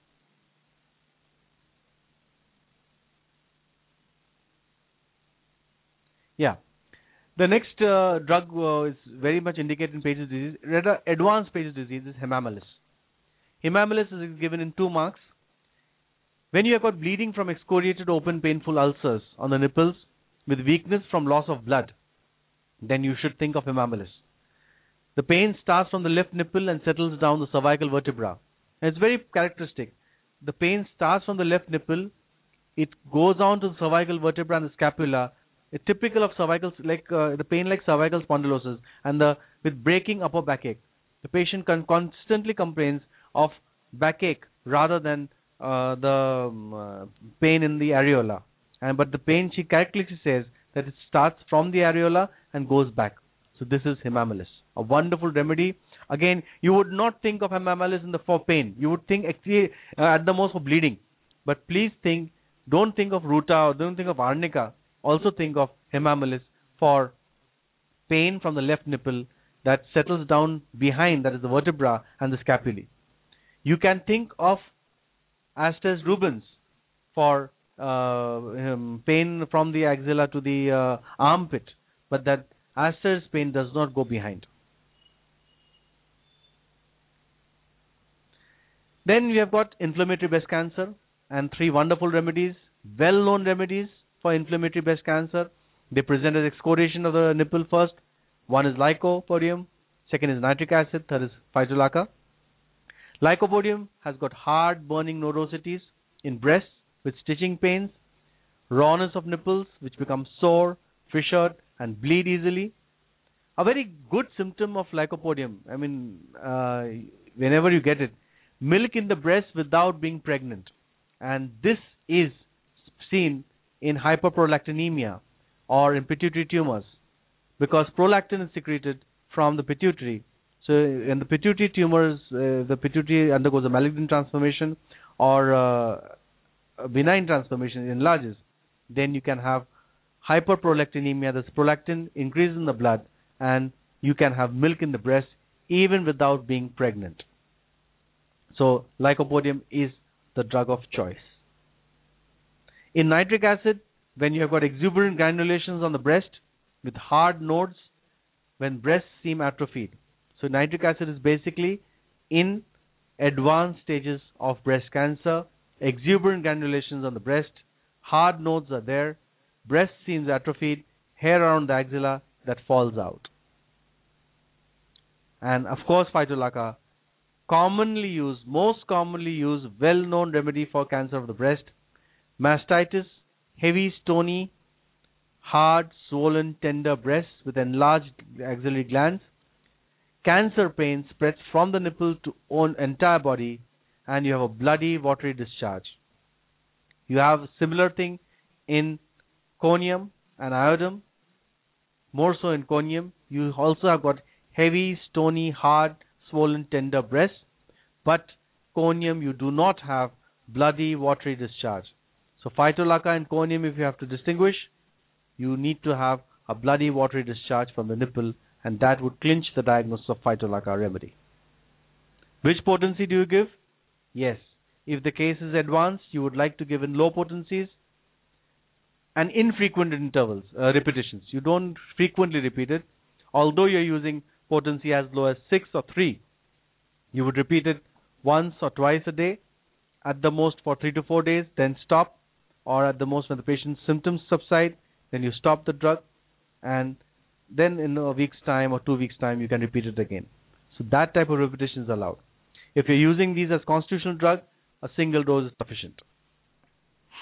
Yeah. The next drug is very much indicated in Paget's disease. Rather, advanced Paget's disease is hemamelis. Hemamelis is given in 2 marks. When you have got bleeding from excoriated open painful ulcers on the nipples with weakness from loss of blood, then you should think of hemamelis. The pain starts from the left nipple and settles down the cervical vertebra. And it's very characteristic. The pain starts from the left nipple, it goes down to the cervical vertebra and the scapula. It's typical of cervical, the pain like cervical spondylosis, and with breaking upper backache. The patient constantly complains of backache rather than the pain in the areola. But the pain, she correctly says that it starts from the areola and goes back. So this is hemamelis, a wonderful remedy. Again, you would not think of hemamelis for pain. You would think actually at the most for bleeding. But please don't think of ruta or don't think of arnica. Also think of hemamelis for pain from the left nipple that settles down behind, that is the vertebra and the scapulae. You can think of Astes rubens for pain from the axilla to the armpit, but that Astes pain does not go behind. Then we have got inflammatory breast cancer and 3 wonderful remedies, well-known remedies for inflammatory breast cancer. They present as excoriation of the nipple first. One is lycopodium, second is nitric acid, third is phytolacca. Lycopodium has got hard burning nodosities in breasts with stitching pains, rawness of nipples which become sore, fissured and bleed easily. A very good symptom of lycopodium, whenever you get it, milk in the breast without being pregnant. And this is seen in hyperprolactinemia or in pituitary tumors, because prolactin is secreted from the pituitary. So in the pituitary tumors, the pituitary undergoes a malignant transformation or a benign transformation, enlarges. Then you can have hyperprolactinemia. This prolactin increases in the blood and you can have milk in the breast even without being pregnant. So lycopodium is the drug of choice. In nitric acid, when you have got exuberant granulations on the breast with hard nodes, when breasts seem atrophied. So nitric acid is basically in advanced stages of breast cancer, exuberant granulations on the breast, hard nodes are there, breast seems atrophied, hair around the axilla that falls out. And of course phytolacca, most commonly used, well-known remedy for cancer of the breast. Mastitis, heavy, stony, hard, swollen, tender breasts with enlarged axillary glands. Cancer pain spreads from the nipple to entire body, and you have a bloody, watery discharge. You have a similar thing in conium and iodum. More so in conium. You also have got heavy, stony, hard, swollen, tender breasts, but conium you do not have bloody, watery discharge. So phytolacca and conium, if you have to distinguish, you need to have a bloody, watery discharge from the nipple, and that would clinch the diagnosis of phytolacca remedy. Which potency do you give? Yes, if the case is advanced, you would like to give in low potencies and infrequent intervals, repetitions. You don't frequently repeat it. Although you're using potency as low as 6 or 3, you would repeat it once or twice a day, at the most for 3 to 4 days, then stop, or at the most when the patient's symptoms subside, then you stop the drug, and then in a week's time or 2 weeks' time you can repeat it again. So that type of repetition is allowed. If you're using these as constitutional drug, a single dose is sufficient.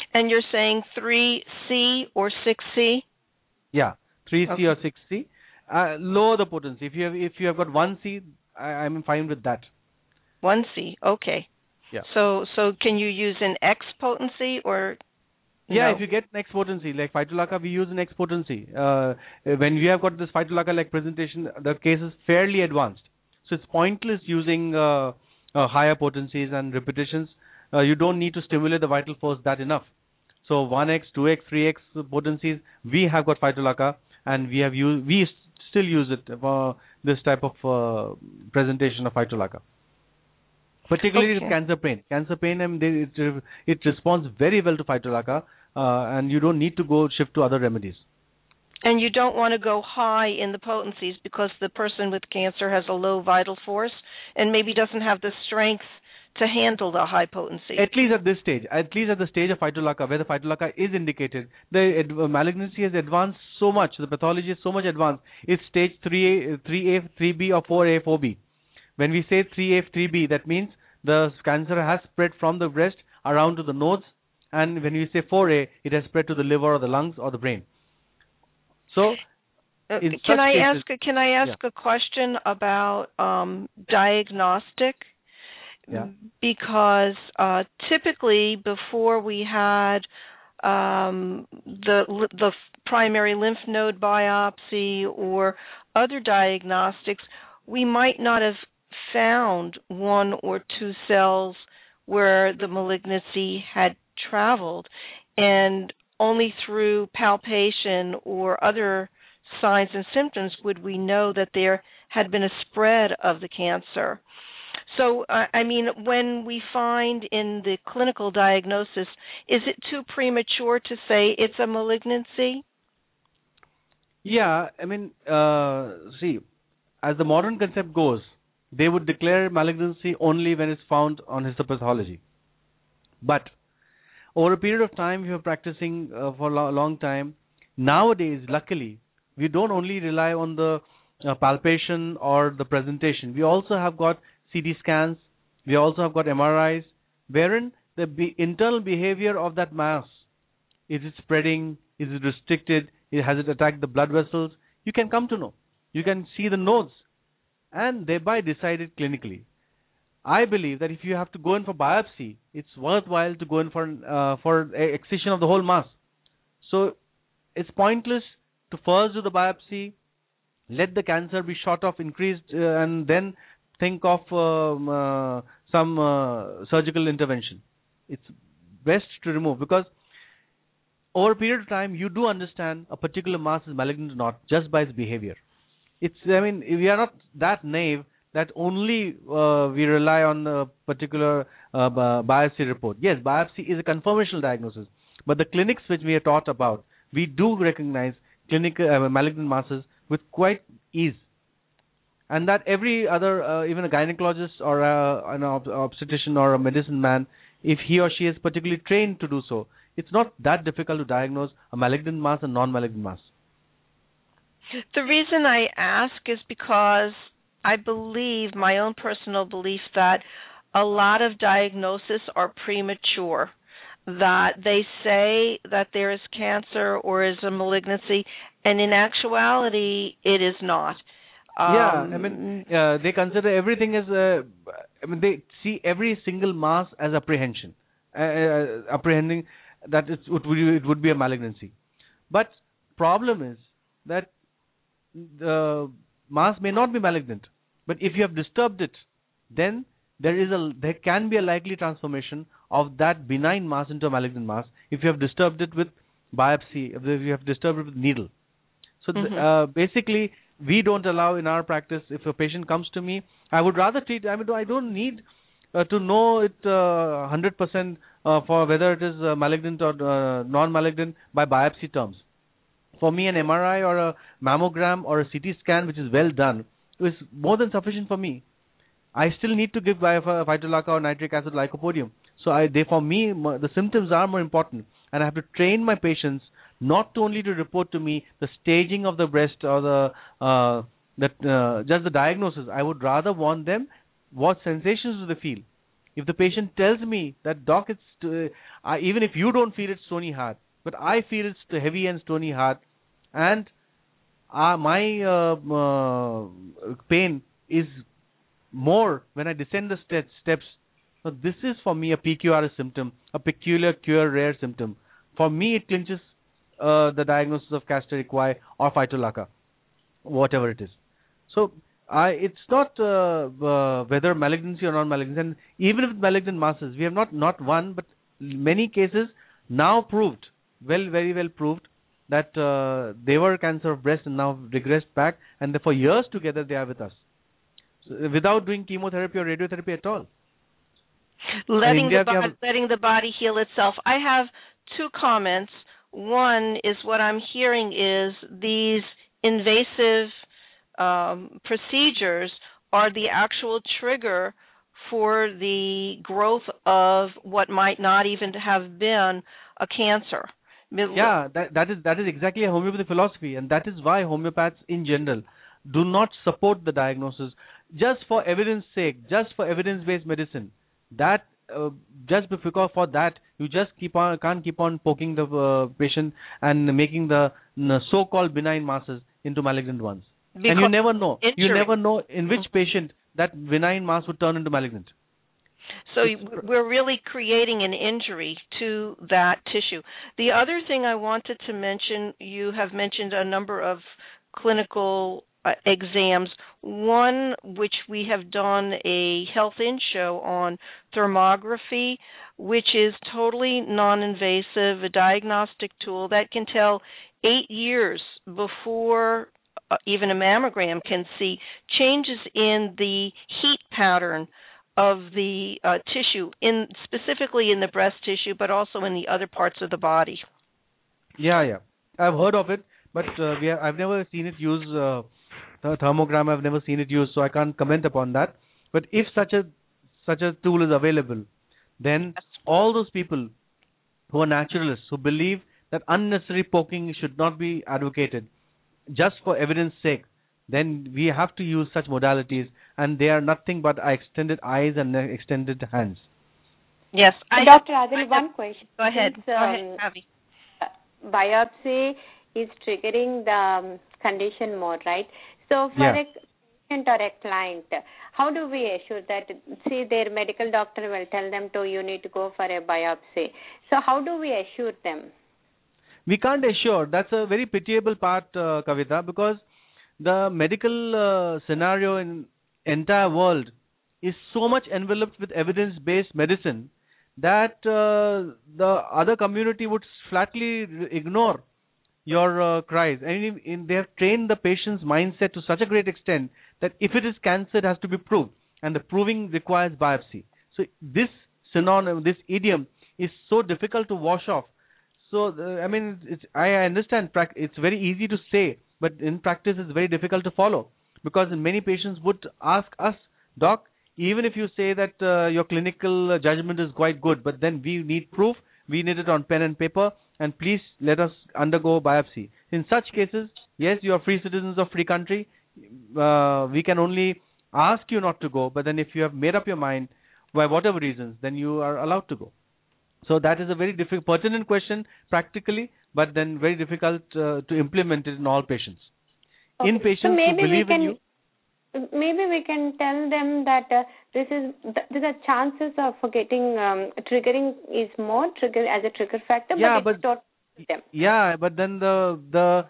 And you're saying 3C or 6C? Yeah, 3C Okay. or 6C. Lower the potency. If you have got 1C, I'm fine with that. 1C. Okay. Yeah. So can you use an X potency or? Yeah, No? if you get an X potency, like Phytolacca, we use an X potency. When we have got this Phytolacca-like presentation, the case is fairly advanced. So it's pointless using higher potencies and repetitions. You don't need to stimulate the vital force that enough. So 1X, 2X, 3X potencies, we have got Phytolacca, and we still use it for this type of presentation of Phytolacca. Particularly with cancer pain. Cancer pain, it responds very well to Phytolacca, and you don't need to go shift to other remedies. And you don't want to go high in the potencies because the person with cancer has a low vital force and maybe doesn't have the strength to handle the high potency. At least at this stage, at least at the stage of Phytolacca, where the Phytolacca is indicated, the malignancy has advanced so much, the pathology is so much advanced. It's stage 3A, 3B, or 4A, 4B. When we say 3A, 3B, that means the cancer has spread from the breast around to the nodes, and when we say 4A, it has spread to the liver or the lungs or the brain. So, can I ask a question about diagnostic? Yeah. Because typically before we had the primary lymph node biopsy or other diagnostics, we might not have found 1 or 2 cells where the malignancy had traveled, and only through palpation or other signs and symptoms would we know that there had been a spread of the cancer. So, when we find in the clinical diagnosis, is it too premature to say it's a malignancy? Yeah, see, as the modern concept goes, they would declare malignancy only when it's found on histopathology. But over a period of time, we were practicing for a long time. Nowadays, luckily, we don't only rely on the palpation or the presentation. We also have got CT scans. We also have got MRIs, wherein the internal behavior of that mass, is it spreading, is it restricted, has it attacked the blood vessels, you can come to know. You can see the nodes and thereby decide it clinically. I believe that if you have to go in for biopsy, it's worthwhile to go in for excision of the whole mass. So it's pointless to first do the biopsy, let the cancer be shot off, increased, and then think of some surgical intervention. It's best to remove, because over a period of time, you do understand a particular mass is malignant or not just by its behavior. We are not that naive that only we rely on a particular biopsy report. Yes, biopsy is a confirmational diagnosis, but the clinics which we are taught about, we do recognize clinical malignant masses with quite ease. And that every other, even a gynecologist or an obstetrician or a medicine man, if he or she is particularly trained to do so, it's not that difficult to diagnose a malignant mass and non-malignant mass. The reason I ask is because I believe, my own personal belief, that a lot of diagnoses are premature, that they say that there is cancer or is a malignancy, and in actuality, it is not. They consider everything as they see every single mass as apprehending that it would be a malignancy. But problem is that the mass may not be malignant, but if you have disturbed it, then there can be a likely transformation of that benign mass into a malignant mass if you have disturbed it with biopsy, if you have disturbed it with needle. So basically, we don't allow in our practice, if a patient comes to me, I would rather treat, I don't need to know it 100% for whether it is malignant or non-malignant by biopsy terms. For me, an MRI or a mammogram or a CT scan which is well done is more than sufficient for me. I still need to give Phytolacca or nitric acid lycopodium. So for me, the symptoms are more important, and I have to train my patients not only to report to me the staging of the breast or just the diagnosis. I would rather want them what sensations do they feel. If the patient tells me that, doc, it's even if you don't feel it's stony heart, but I feel it's the heavy and stony heart, and my pain is more when I descend the steps. So this is for me a PQRS symptom, a peculiar cure rare symptom. For me, it clinches the diagnosis of Caster-Equi or Phytolacca, whatever it is. So it's not whether malignancy or non-malignancy. And even with malignant masses, we have not one, but many cases now proved, very well proved, that they were cancer of breast and now regressed back, and for years together they are with us, without doing chemotherapy or radiotherapy at all. Letting the body heal itself. I have two comments. One is what I'm hearing is these invasive procedures are the actual trigger for the growth of what might not even have been a cancer. Yeah, that is exactly a homeopathy philosophy, and that is why homeopaths in general do not support the diagnosis just for evidence sake, just for evidence-based medicine. That just because for that you just can't keep on poking the patient and making the so-called benign masses into malignant ones. Because and you never know. Injury. You never know in which patient that benign mass would turn into malignant. So we're really creating an injury to that tissue. The other thing I wanted to mention, you have mentioned a number of clinical exams. One, which we have done a health in show on, thermography, which is totally non-invasive, a diagnostic tool that can tell 8 years before even a mammogram can see changes in the heat pattern of the tissue, specifically in the breast tissue, but also in the other parts of the body. Yeah. I've heard of it, but I've never seen it used. The thermogram, I've never seen it used, so I can't comment upon that. But if such a tool is available, then all those people who are naturalists, who believe that unnecessary poking should not be advocated, just for evidence sake, then we have to use such modalities, and they are nothing but extended eyes and extended hands. Yes. Dr. Adil, one question. Go ahead, Avi. Biopsy is triggering the condition more, right? So for a patient or a client, how do we assure that, see, their medical doctor will tell them you need to go for a biopsy. So how do we assure them? We can't assure. That's a very pitiable part, Kavita, because the medical scenario in entire world is so much enveloped with evidence-based medicine that the other community would flatly ignore your cries. And they have trained the patient's mindset to such a great extent that if it is cancer, it has to be proved, and the proving requires biopsy. So this synonym, this idiom, is so difficult to wash off. So I understand it's very easy to say, but in practice it's very difficult to follow, because many patients would ask us, doc, even if you say that your clinical judgment is quite good, but then we need proof, we need it on pen and paper, and please let us undergo biopsy. In such cases, yes, you are free citizens of free country. We can only ask you not to go, but then if you have made up your mind, by whatever reasons, then you are allowed to go. So that is a very pertinent question practically, but then very difficult to implement it in all patients. Okay. In patients who believe in you. Maybe we can tell them that the chances of getting triggering is more as a trigger factor. Yeah, but it's not them. Yeah, but then the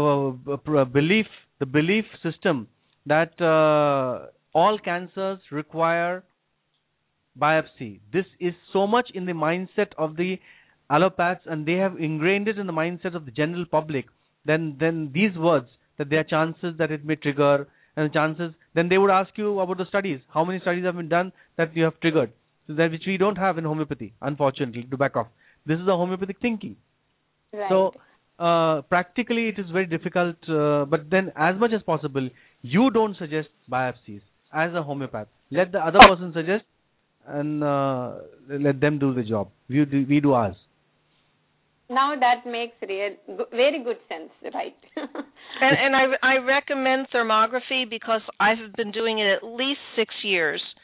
belief system that all cancers require biopsy. This is so much in the mindset of the allopaths, and they have ingrained it in the mindset of the general public. Then these words, that there are chances that it may trigger, and the chances, then they would ask you about the studies. How many studies have been done that you have triggered? So that which we don't have in homeopathy, unfortunately, to back off. This is a homeopathic thinking. Right. So practically it is very difficult, but then as much as possible, you don't suggest biopsies as a homeopath. Let the other person suggest, and let them do the job. We do ours. Now that makes very good sense, right? and I recommend thermography because I've been doing it at least 6 years,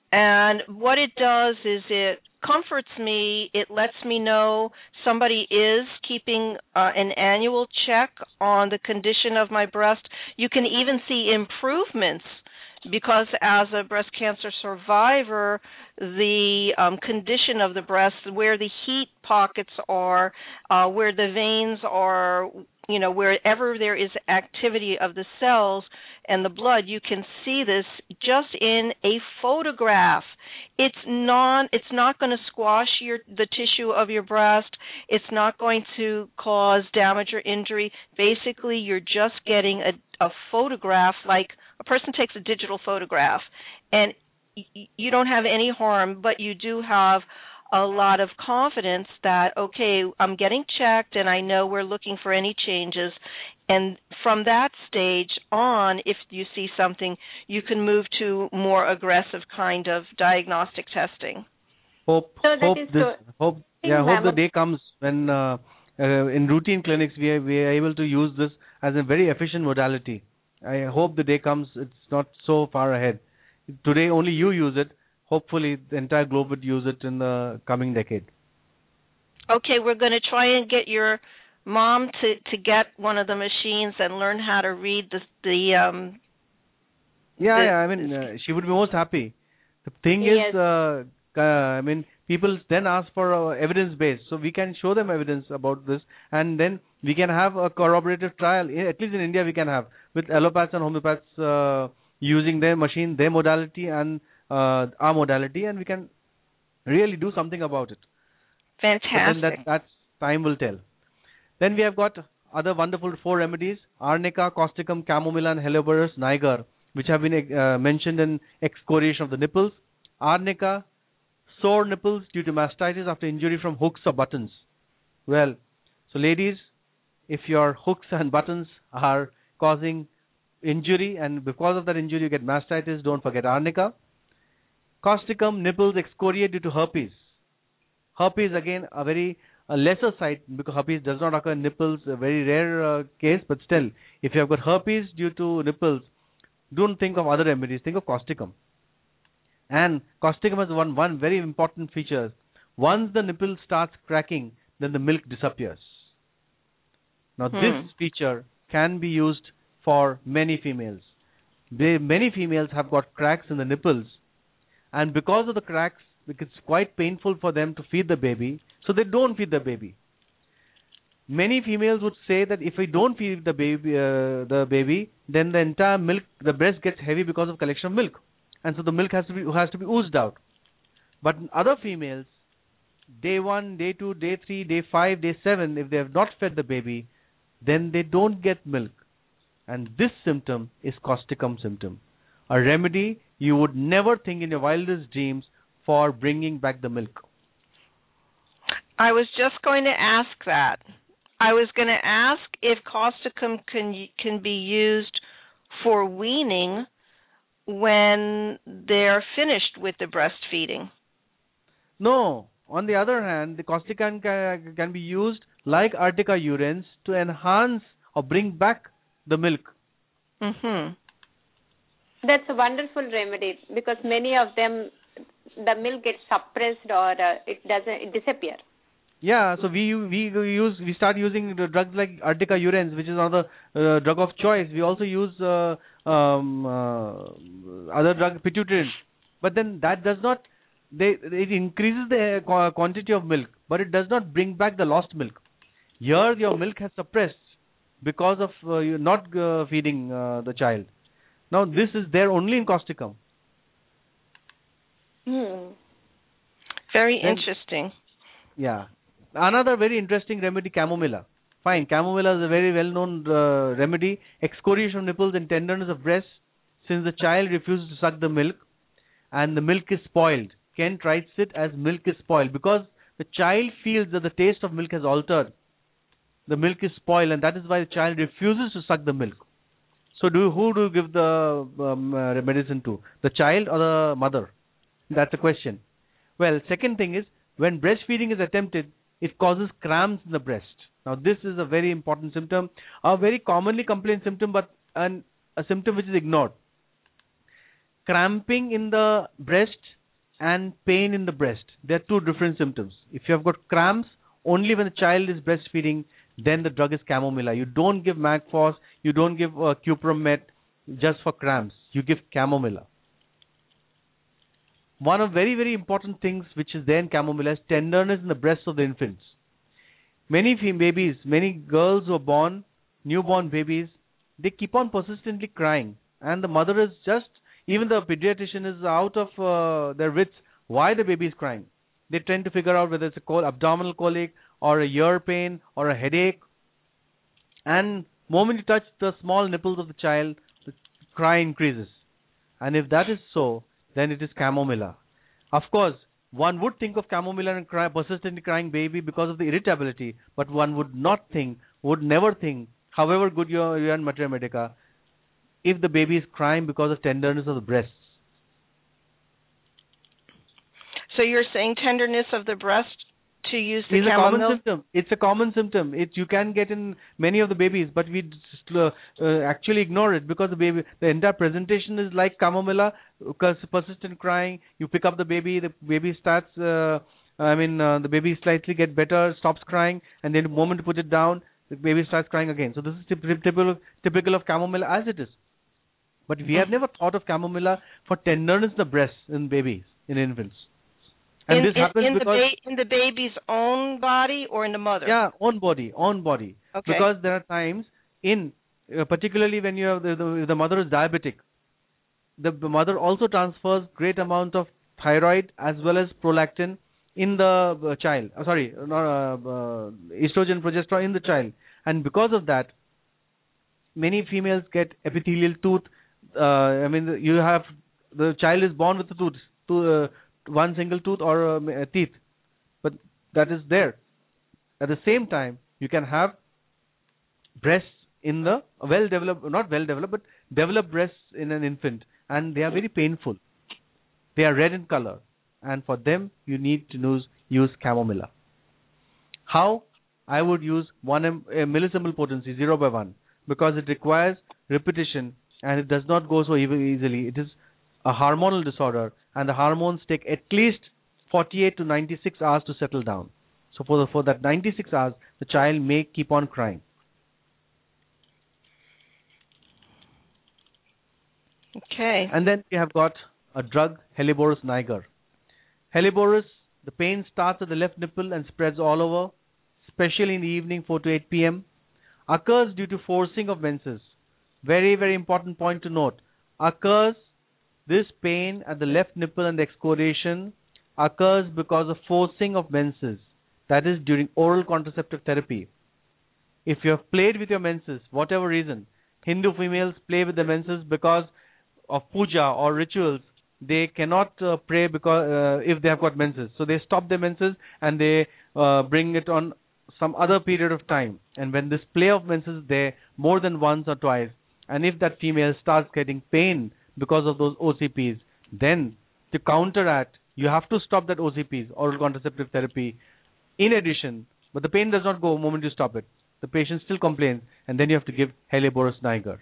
And what it does is it comforts me. It lets me know somebody is keeping an annual check on the condition of my breast. You can even see improvements because as a breast cancer survivor, the condition of the breast, where the heat pockets are, where the veins are, wherever there is activity of the cells and the blood, you can see this just in a photograph. It's not going to squash the tissue of your breast. It's not going to cause damage or injury. Basically, you're just getting a photograph, like a person takes a digital photograph, and you don't have any harm, but you do have a lot of confidence that, okay, I'm getting checked and I know we're looking for any changes. And from that stage on, if you see something, you can move to more aggressive kind of diagnostic testing. Hope the day comes when in routine clinics we are able to use this as a very efficient modality. I hope the day comes. It's not so far ahead. Today only you use it. Hopefully the entire globe would use it in the coming decade. Okay, we're going to try and get your mom to get one of the machines and learn how to read she would be most happy. The thing is, people then ask for evidence base, so we can show them evidence about this, and then we can have a corroborative trial. At least in India, we can have with allopaths and homeopaths using their machine, their modality, and our modality, and we can really do something about it. Fantastic. But then that time will tell. Then we have got other wonderful 4 remedies: arnica, causticum, chamomilla, and helleborus niger, which have been mentioned in excoriation of the nipples. Arnica, sore nipples due to mastitis after injury from hooks or buttons. Well, so ladies, if your hooks and buttons are causing injury, and because of that injury you get mastitis, don't forget arnica. Causticum, nipples excoriate due to herpes. Herpes, again, a lesser site, because herpes does not occur in nipples, a very rare case, but still, if you have got herpes due to nipples, don't think of other remedies, think of causticum. And causticum has one very important feature. Once the nipple starts cracking, then the milk disappears. Now this feature can be used for many females. Many females have got cracks in the nipples, and because of the cracks, it's quite painful for them to feed the baby, so they don't feed the baby. Many females would say that if we don't feed the baby, then the entire milk, the breast gets heavy because of collection of milk, and so the milk has to be oozed out. But in other females, day 1, day 2, day 3, day 5, day 7, if they have not fed the baby, then they don't get milk, and this symptom is causticum symptom, a remedy you would never think in your wildest dreams for bringing back the milk. I was just going to ask that. I was going to ask if causticum can be used for weaning when they're finished with the breastfeeding. No. On the other hand, the causticum can be used like Artica urens to enhance or bring back the milk. Mm-hmm. That's a wonderful remedy, because many of them, the milk gets suppressed or it disappears. Yeah, so we start using the drugs like Artica urens, which is another drug of choice. We also use other drug, pituitrin, but then that does not. It increases the quantity of milk, but it does not bring back the lost milk. Here, your milk has suppressed because of you not feeding the child. Now, this is there only in causticum. Very interesting. Yeah. Another very interesting remedy, chamomilla. Fine, chamomilla is a very well-known remedy. Excoriation of nipples and tenderness of breast since the child refuses to suck the milk and the milk is spoiled. Kent writes it as milk is spoiled because the child feels that the taste of milk has altered. The milk is spoiled, and that is why the child refuses to suck the milk. So who do you give the medicine to? The child or the mother? That's the question. Well, second thing is, when breastfeeding is attempted, it causes cramps in the breast. Now, this is a very important symptom, a very commonly complained symptom, but a symptom which is ignored. Cramping in the breast and pain in the breast. There are two different symptoms. If you have got cramps, only when the child is breastfeeding, then the drug is Camomilla. You don't give Magfos, you don't give Cupromet just for cramps. You give Camomilla. One of very, very important things which is there in Camomilla is tenderness in the breasts of the infants. Many babies, many girls who are born, newborn babies, they keep on persistently crying. And the mother is just, even the pediatrician is out of their wits why the baby is crying. They tend to figure out whether it's a abdominal colic or a ear pain or a headache. And the moment you touch the small nipples of the child, the cry increases. And if that is so, then it is Camomilla. Of course, one would think of Camomilla and persistently crying baby because of the irritability, but one would never think, however good you are in Materia Medica, if the baby is crying because of tenderness of the breasts. So you're saying tenderness of the breast to use the chamomile? It's a common symptom. It's a common symptom. You can get in many of the babies, but we just, actually ignore it because the entire presentation is like Camomilla, persistent crying. You pick up the baby starts, the baby slightly get better, stops crying, and then the moment you put it down, the baby starts crying again. So this is typical of Camomilla as it is. But we have never thought of Camomilla for tenderness in the breasts in babies, in infants. And this happens because in the baby's own body or in the mother? Yeah, own body. Okay. Because there are times particularly when you have the mother is diabetic, the mother also transfers great amount of thyroid as well as prolactin in the child. Estrogen, progesterone in the child, and because of that, many females get epithelial tooth. You have the child is born with a tooth. One single tooth or teeth, but that is there. At the same time, you can have breasts in the developed breasts in an infant, and they are very painful. They are red in color, and for them, you need to use Camomilla. How? I would use millisymple potency 0/1 because it requires repetition and it does not go so easily. It is a hormonal disorder, and the hormones take at least 48 to 96 hours to settle down. So for that 96 hours, the child may keep on crying. Okay. And then we have got a drug, Helleborus niger. Helleborus, the pain starts at the left nipple and spreads all over, especially in the evening, 4 to 8 p.m. Occurs due to forcing of menses. Very, very important point to note. This pain at the left nipple and the excoriation occurs because of forcing of menses. That is during oral contraceptive therapy. If you have played with your menses, whatever reason, Hindu females play with the menses because of puja or rituals. They cannot pray because if they have got menses. So they stop their menses and they bring it on some other period of time. And when this play of menses is there more than once or twice, and if that female starts getting pain because of those OCPs, then to counteract, you have to stop that OCPs, oral contraceptive therapy, in addition, but the pain does not go the moment you stop it. The patient still complains, and then you have to give Helleborus niger.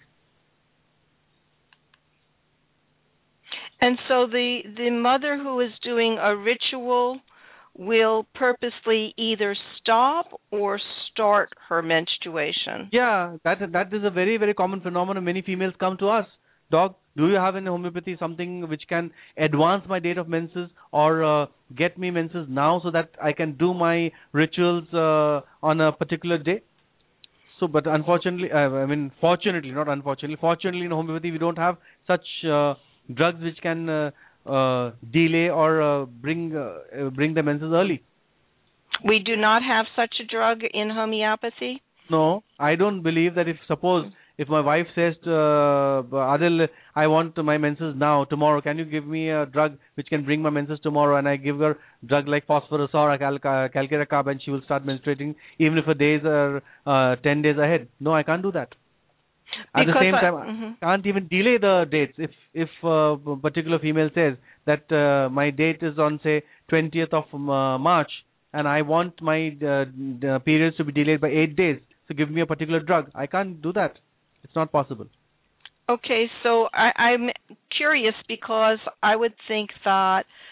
And so the mother who is doing a ritual will purposely either stop or start her menstruation. Yeah, that is a very, very common phenomenon. Many females come to us. Doc, do you have in homeopathy something which can advance my date of menses or get me menses now so that I can do my rituals on a particular day? So, but unfortunately, fortunately, not unfortunately, fortunately in homeopathy we don't have such drugs which can delay or bring the menses early. We do not have such a drug in homeopathy? No, I don't believe that if my wife says, Adil, I want my menses now, tomorrow, can you give me a drug which can bring my menses tomorrow? And I give her drug like phosphorus or calcarea carb and she will start menstruating even if her days are 10 days ahead. No, I can't do that. At the same time, I can't even delay the dates. If a particular female says that my date is on, say, 20th of March and I want my periods to be delayed by 8 days, so give me a particular drug. I can't do that. It's not possible. Okay, so I'm curious because I would think that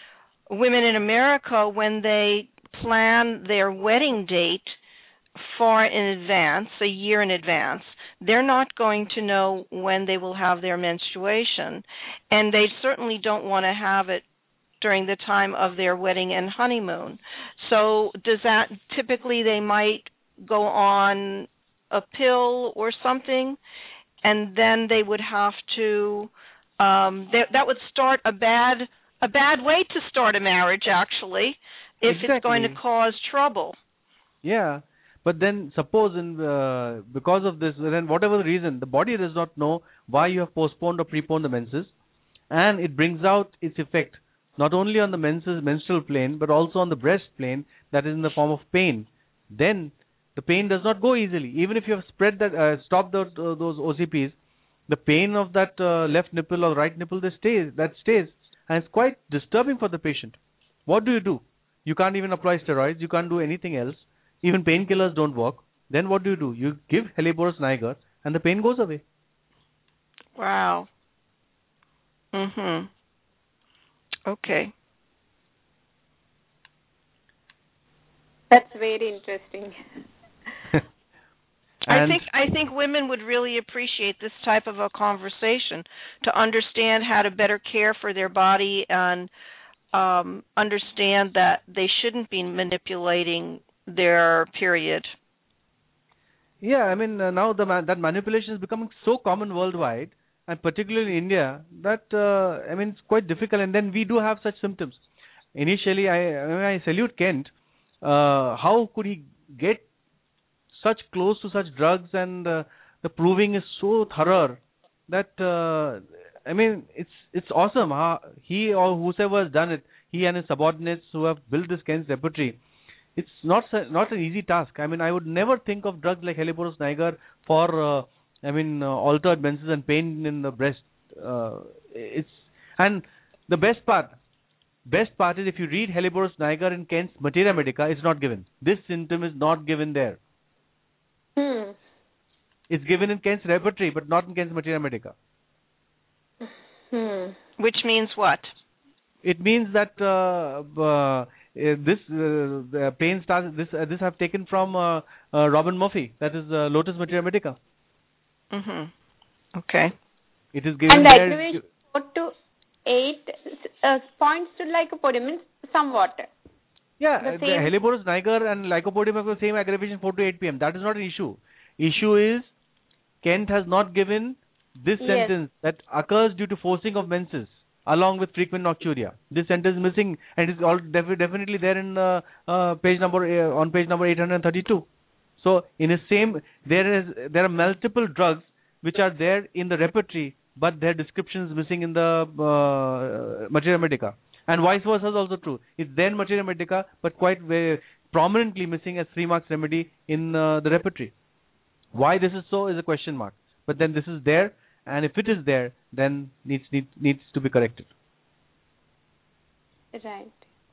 women in America, when they plan their wedding date far in advance, a year in advance, they're not going to know when they will have their menstruation, and they certainly don't want to have it during the time of their wedding and honeymoon. So does that typically they might go on a pill or something, and then they would have to that would start a bad way to start a marriage, actually, if Exactly. it's going to cause trouble. Yeah, but then suppose because of this, then whatever the reason, the body does not know why you have postponed or preponed the menses, and it brings out its effect not only on the menstrual plane, but also on the breast plane, that is in the form of pain. Then the pain does not go easily. Even if you have stopped those OCPs, the pain of that left nipple or right nipple stays, and it's quite disturbing for the patient. What do? You can't even apply steroids. You can't do anything else. Even painkillers don't work. Then what do? You give Helleborus niger, and the pain goes away. Wow. Okay. That's very interesting. I think women would really appreciate this type of a conversation to understand how to better care for their body and understand that they shouldn't be manipulating their period. Yeah, I mean now that manipulation is becoming so common worldwide, and particularly in India, that I mean it's quite difficult. And then we do have such symptoms. Initially, I salute Kent. How could he get such close to such drugs, and the proving is so thorough that I mean it's awesome. He or whoever has done it, he and his subordinates who have built this Kent's repertory. It's not an easy task. I mean, I would never think of drugs like Helleborus niger for altered menses and pain in the breast. And the best part is if you read Helleborus niger in Kent's Materia Medica, it's not given. This symptom is not given there. It's given in Kent's repertory, but not in Kent's Materia Medica. Which means what? It means that the pain starts. This I've taken from Robin Murphy. That is Lotus Materia Medica. Okay. It is given and there. And 4 to 8 points to lycopodium means somewhat. Yeah, the Helleborus niger and lycopodium have the same aggravation 4 to 8 p.m. That is not an issue. Issue is Kent has not given this sentence that occurs due to forcing of menses along with frequent nocturia. This sentence is missing, and it is all definitely there in page number 832. So in the same, there are multiple drugs which are there in the repertory, but their description is missing in the Materia Medica, and vice versa is also true. It's there in Materia Medica, but quite very prominently missing as 3 marks remedy in the repertory. Why this is so is a question mark. But then this is there, and if it is there, then needs to be corrected. Right.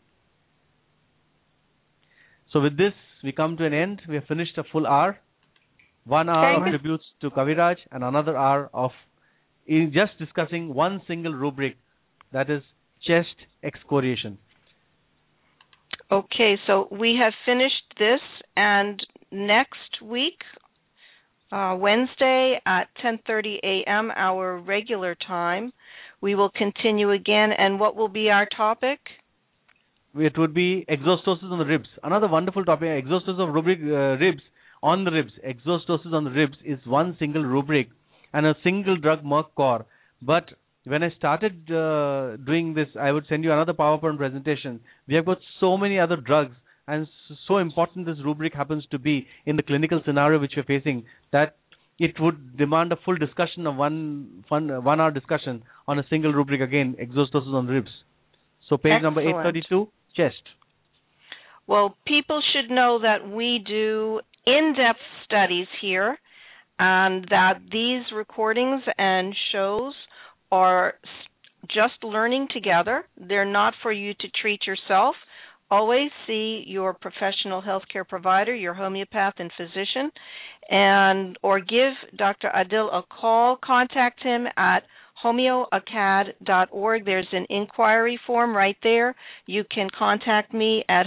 So with this, we come to an end. We have finished a full hour. 1 hour of tributes to Kaviraj, and another hour of just discussing one single rubric, that is chest excoriation. Okay, so we have finished this, and next week, Wednesday at 10:30 a.m., our regular time, we will continue again. And what will be our topic? It would be exostosis on the ribs. Another wonderful topic, exostosis of ribs on the ribs. Exostosis on the ribs is one single rubric and a single drug, Merck Core. But when I started doing this, I would send you another PowerPoint presentation. We have got so many other drugs, and so important this rubric happens to be in the clinical scenario which we're facing, that it would demand a full discussion of 1 hour discussion on a single rubric again, exostosis on the ribs. So page number 832, chest. Well, people should know that we do in-depth studies here, and that these recordings and shows are just learning together. They're not for you to treat yourself. Always see your professional healthcare provider, your homeopath and physician, or give Dr. Adil a call. Contact him at homeoacad.org. There's an inquiry form right there. You can contact me at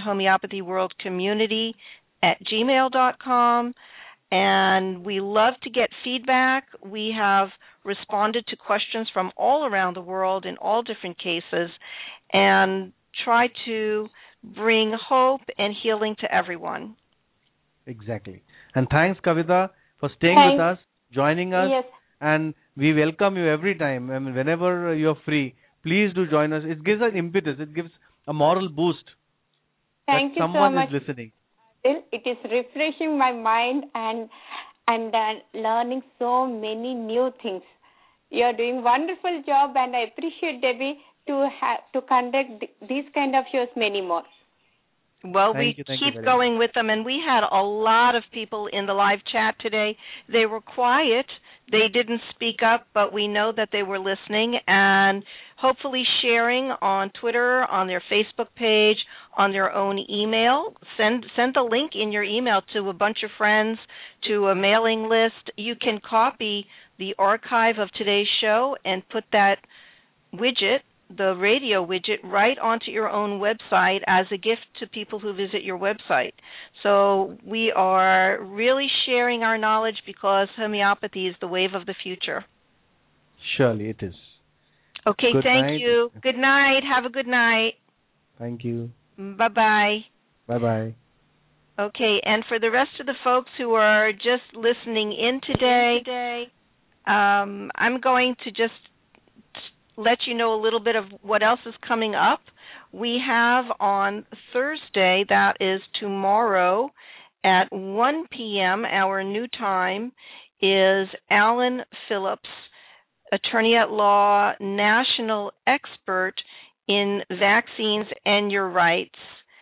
homeopathyworldcommunity@gmail.com. And we love to get feedback. We have responded to questions from all around the world in all different cases and try to bring hope and healing to everyone. Exactly. And thanks, Kavita, for staying with us, joining us. Yes. And we welcome you every time. I mean, whenever you're free, please do join us. It gives us impetus. It gives a moral boost. Thank you someone so much. is listening. It is refreshing my mind and learning so many new things. You're doing wonderful job, and I appreciate, Debbie, to conduct these kind of shows many more. Well, we keep going with them, and we had a lot of people in the live chat today. They were quiet. They didn't speak up, but we know that they were listening and hopefully sharing on Twitter, on their Facebook page, on their own email. Send the link in your email to a bunch of friends, to a mailing list. You can copy the archive of today's show and put that widget, the radio widget, right onto your own website as a gift to people who visit your website. So we are really sharing our knowledge because homeopathy is the wave of the future. Surely it is. Okay, thank you. Good night. Have a good night. Thank you. Bye-bye. Bye-bye. Okay, and for the rest of the folks who are just listening in today, I'm going to just let you know a little bit of what else is coming up. We have on Thursday, that is tomorrow, at 1 p.m., our new time, is Alan Phillips, attorney at law, national expert in vaccines and your rights.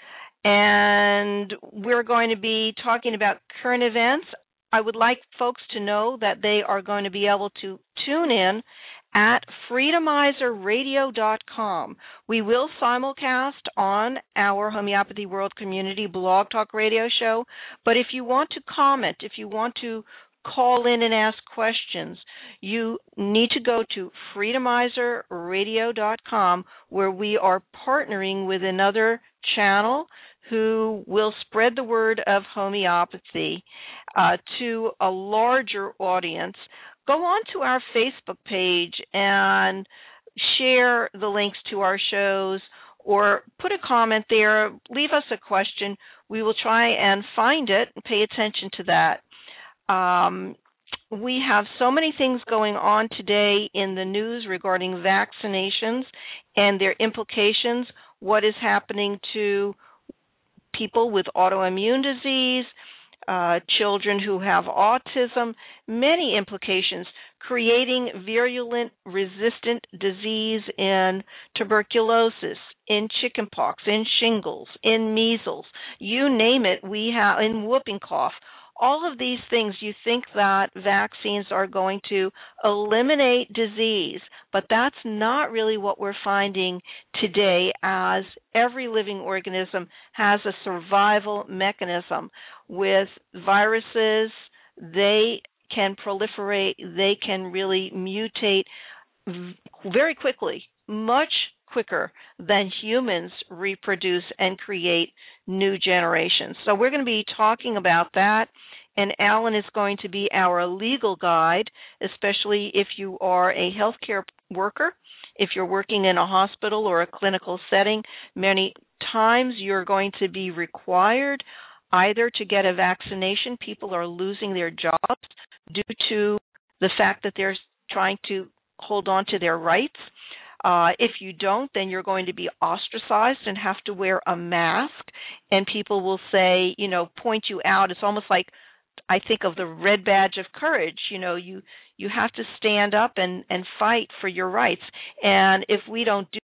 And we're going to be talking about current events. I would like folks to know that they are going to be able to tune in at freedomizerradio.com. We will simulcast on our Homeopathy World Community Blog Talk Radio show, but if you want to comment, if you want to call in and ask questions, you need to go to freedomizerradio.com, where we are partnering with another channel who will spread the word of homeopathy to a larger audience. Go on to our Facebook page and share the links to our shows, or put a comment there, leave us a question. We will try and find it and pay attention to that. We have so many things going on today in the news regarding vaccinations and their implications, what is happening to people with autoimmune disease, children who have autism, many implications, creating virulent resistant disease in tuberculosis, in chickenpox, in shingles, in measles, you name it, we have, in whooping cough. All of these things, you think that vaccines are going to eliminate disease, but that's not really what we're finding today, as every living organism has a survival mechanism. With viruses, they can proliferate, they can really mutate very quickly, much quicker than humans reproduce and create new generations. So we're going to be talking about that, and Alan is going to be our legal guide, especially if you are a healthcare worker, if you're working in a hospital or a clinical setting. Many times you're going to be required either to get a vaccination. People are losing their jobs due to the fact that they're trying to hold on to their rights. If you don't, then you're going to be ostracized and have to wear a mask, and people will say, point you out. It's almost like, I think of the red badge of courage. You have to stand up and fight for your rights. And if we don't do,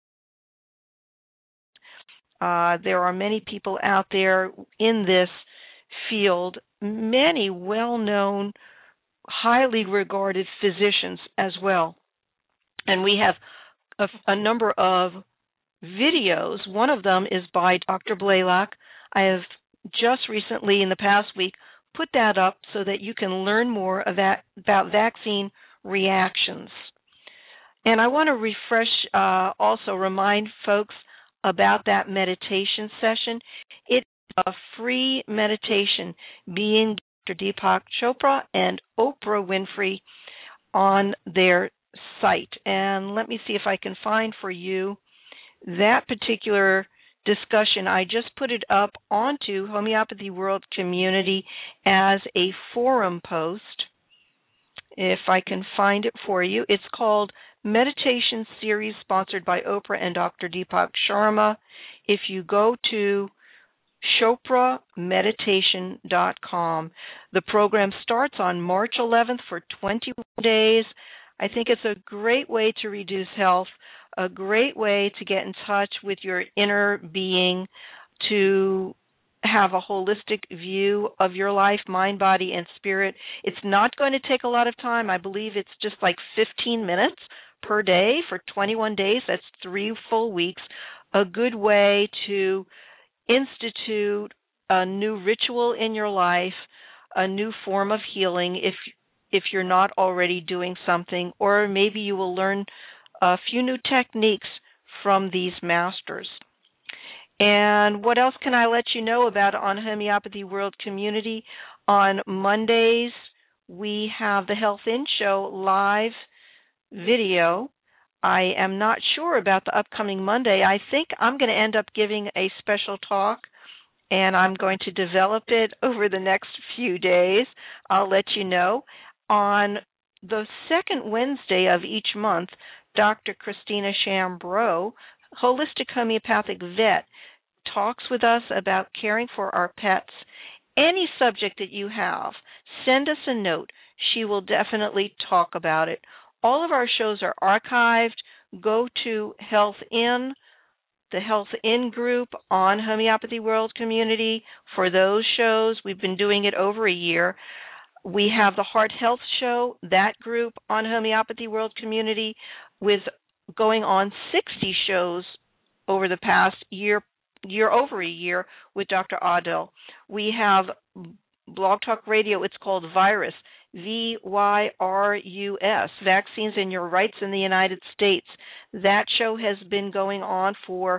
there are many people out there in this field, many well-known, highly regarded physicians as well. And we have a number of videos. One of them is by Dr. Blaylock. I have just recently, in the past week, put that up so that you can learn more about vaccine reactions. And I want to refresh, also remind folks about that meditation session. It's a free meditation being Dr. Deepak Chopra and Oprah Winfrey on their site. And let me see if I can find for you that particular discussion. I just put it up onto Homeopathy World Community as a forum post. If I can find it for you, it's called Meditation Series, sponsored by Oprah and Dr. Deepak Sharma. If you go to ChopraMeditation.com, the program starts on March 11th for 21 days. I think it's a great way to reduce health, a great way to get in touch with your inner being, to have a holistic view of your life, mind, body, and spirit. It's not going to take a lot of time. I believe it's just like 15 minutes per day for 21 days. That's 3 full weeks. A good way to institute a new ritual in your life, a new form of healing if you're not already doing something, or maybe you will learn a few new techniques from these masters. And what else can I let you know about on Homeopathy World Community? On Mondays, we have the Health In Show live video. I am not sure about the upcoming Monday. I think I'm going to end up giving a special talk, and I'm going to develop it over the next few days. I'll let you know. On the second Wednesday of each month, Dr. Christina Chambreau, holistic homeopathic vet, talks with us about caring for our pets. Any subject that you have, send us a note. She will definitely talk about it. All of our shows are archived. Go to Health In, the Health In group on Homeopathy World Community for those shows. We've been doing it over a year. We have the Heart Health Show, that group on Homeopathy World Community, with going on 60 shows over the past year over a year with Dr. Adel. We have Blog Talk Radio. It's called Virus, VYRUS, Vaccines and Your Rights in the United States. That show has been going on for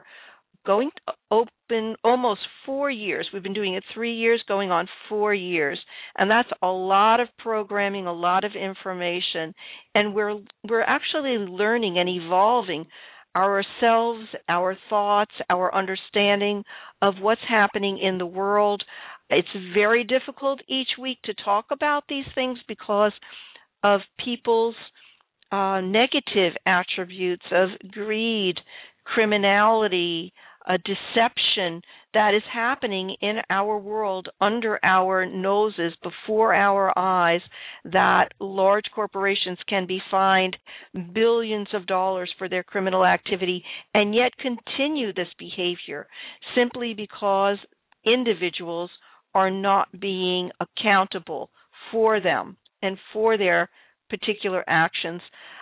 almost 4 years. We've been doing it 3 years, going on 4 years. And that's a lot of programming, a lot of information. And we're actually learning and evolving ourselves, our thoughts, our understanding of what's happening in the world. It's very difficult each week to talk about these things because of people's negative attributes of greed, criminality, deception that is happening in our world under our noses, before our eyes, that large corporations can be fined billions of dollars for their criminal activity and yet continue this behavior simply because individuals are not being accountable for them and for their particular actions.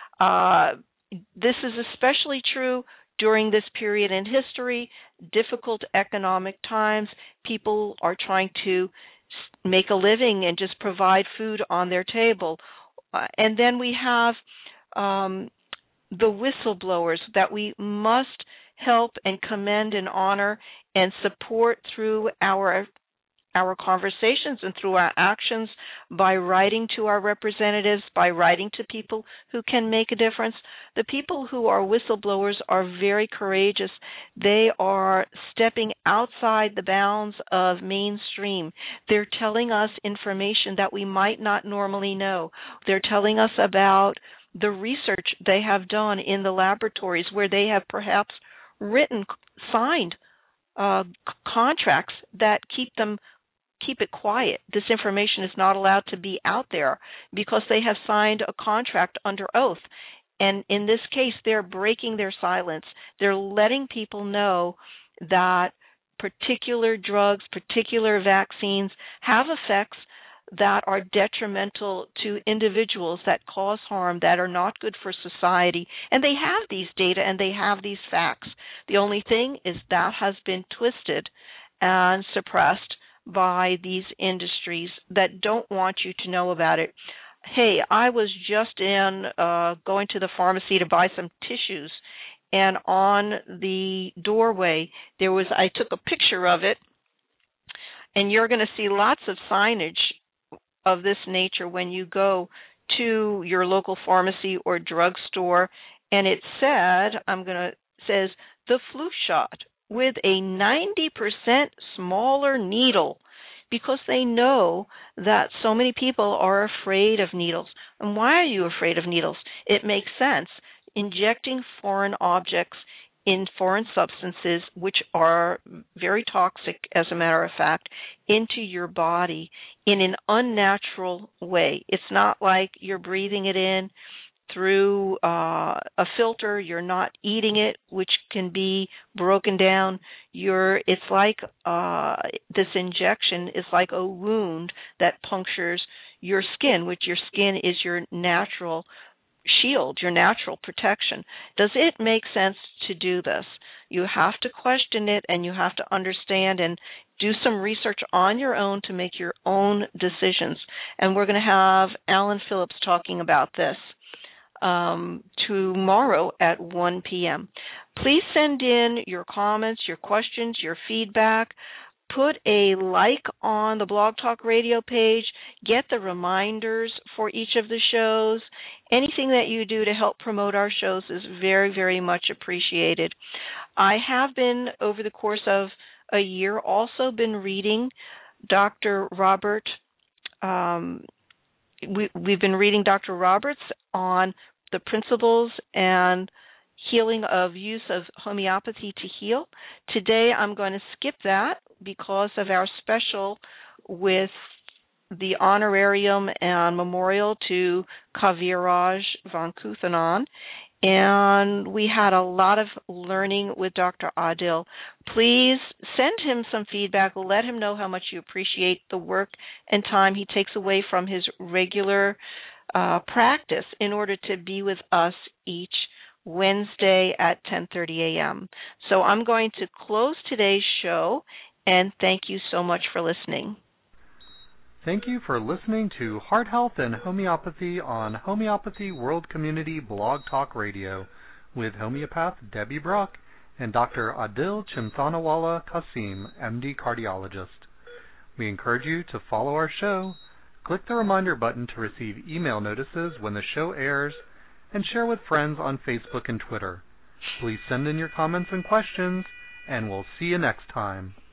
This is especially true during this period in history, difficult economic times. People are trying to make a living and just provide food on their table. And then we have the whistleblowers that we must help and commend and honor and support through our conversations and through our actions, by writing to our representatives, by writing to people who can make a difference. The people who are whistleblowers are very courageous. They are stepping outside the bounds of mainstream. They're telling us information that we might not normally know. They're telling us about the research they have done in the laboratories where they have perhaps signed contracts that keep it quiet. This information is not allowed to be out there because they have signed a contract under oath. And in this case, they're breaking their silence. They're letting people know that particular drugs, particular vaccines have effects that are detrimental to individuals, that cause harm, that are not good for society. And they have these data and they have these facts. The only thing is that has been twisted and suppressed by these industries that don't want you to know about it. hey, I was just going to the pharmacy to buy some tissues, and on the doorway I took a picture of it, and you're going to see lots of signage of this nature when you go to your local pharmacy or drugstore, and it says the flu shot with a 90% smaller needle, because they know that so many people are afraid of needles. And why are you afraid of needles? It makes sense. Injecting foreign objects in foreign substances, which are very toxic, as a matter of fact, into your body in an unnatural way. It's not like you're breathing it in through a filter. You're not eating it, which can be broken down. It's like this injection is like a wound that punctures your skin, which your skin is your natural shield, your natural protection. Does it make sense to do this? You have to question it, and you have to understand and do some research on your own to make your own decisions. And we're going to have Alan Phillips talking about this tomorrow at 1 p.m. Please send in your comments, your questions, your feedback. Put a like on the Blog Talk Radio page. Get the reminders for each of the shows. Anything that you do to help promote our shows is very, very much appreciated. I have been, over the course of a year, also been reading Dr. Robert. We've been reading Dr. Roberts on the principles and healing of use of homeopathy to heal. Today I'm going to skip that because of our special with the honorarium and memorial to Kaviraj von Kuthenon. And we had a lot of learning with Dr. Adil. Please send him some feedback. Let him know how much you appreciate the work and time he takes away from his regular practice in order to be with us each Wednesday at 10:30 a.m. So I'm going to close today's show, and thank you so much for listening. Thank you for listening to Heart Health and Homeopathy on Homeopathy World Community Blog Talk Radio with homeopath Debbie Brock and Dr. Adil Chinthanawala Kasim, MD Cardiologist. We encourage you to follow our show, click the reminder button to receive email notices when the show airs, and share with friends on Facebook and Twitter. Please send in your comments and questions, and we'll see you next time.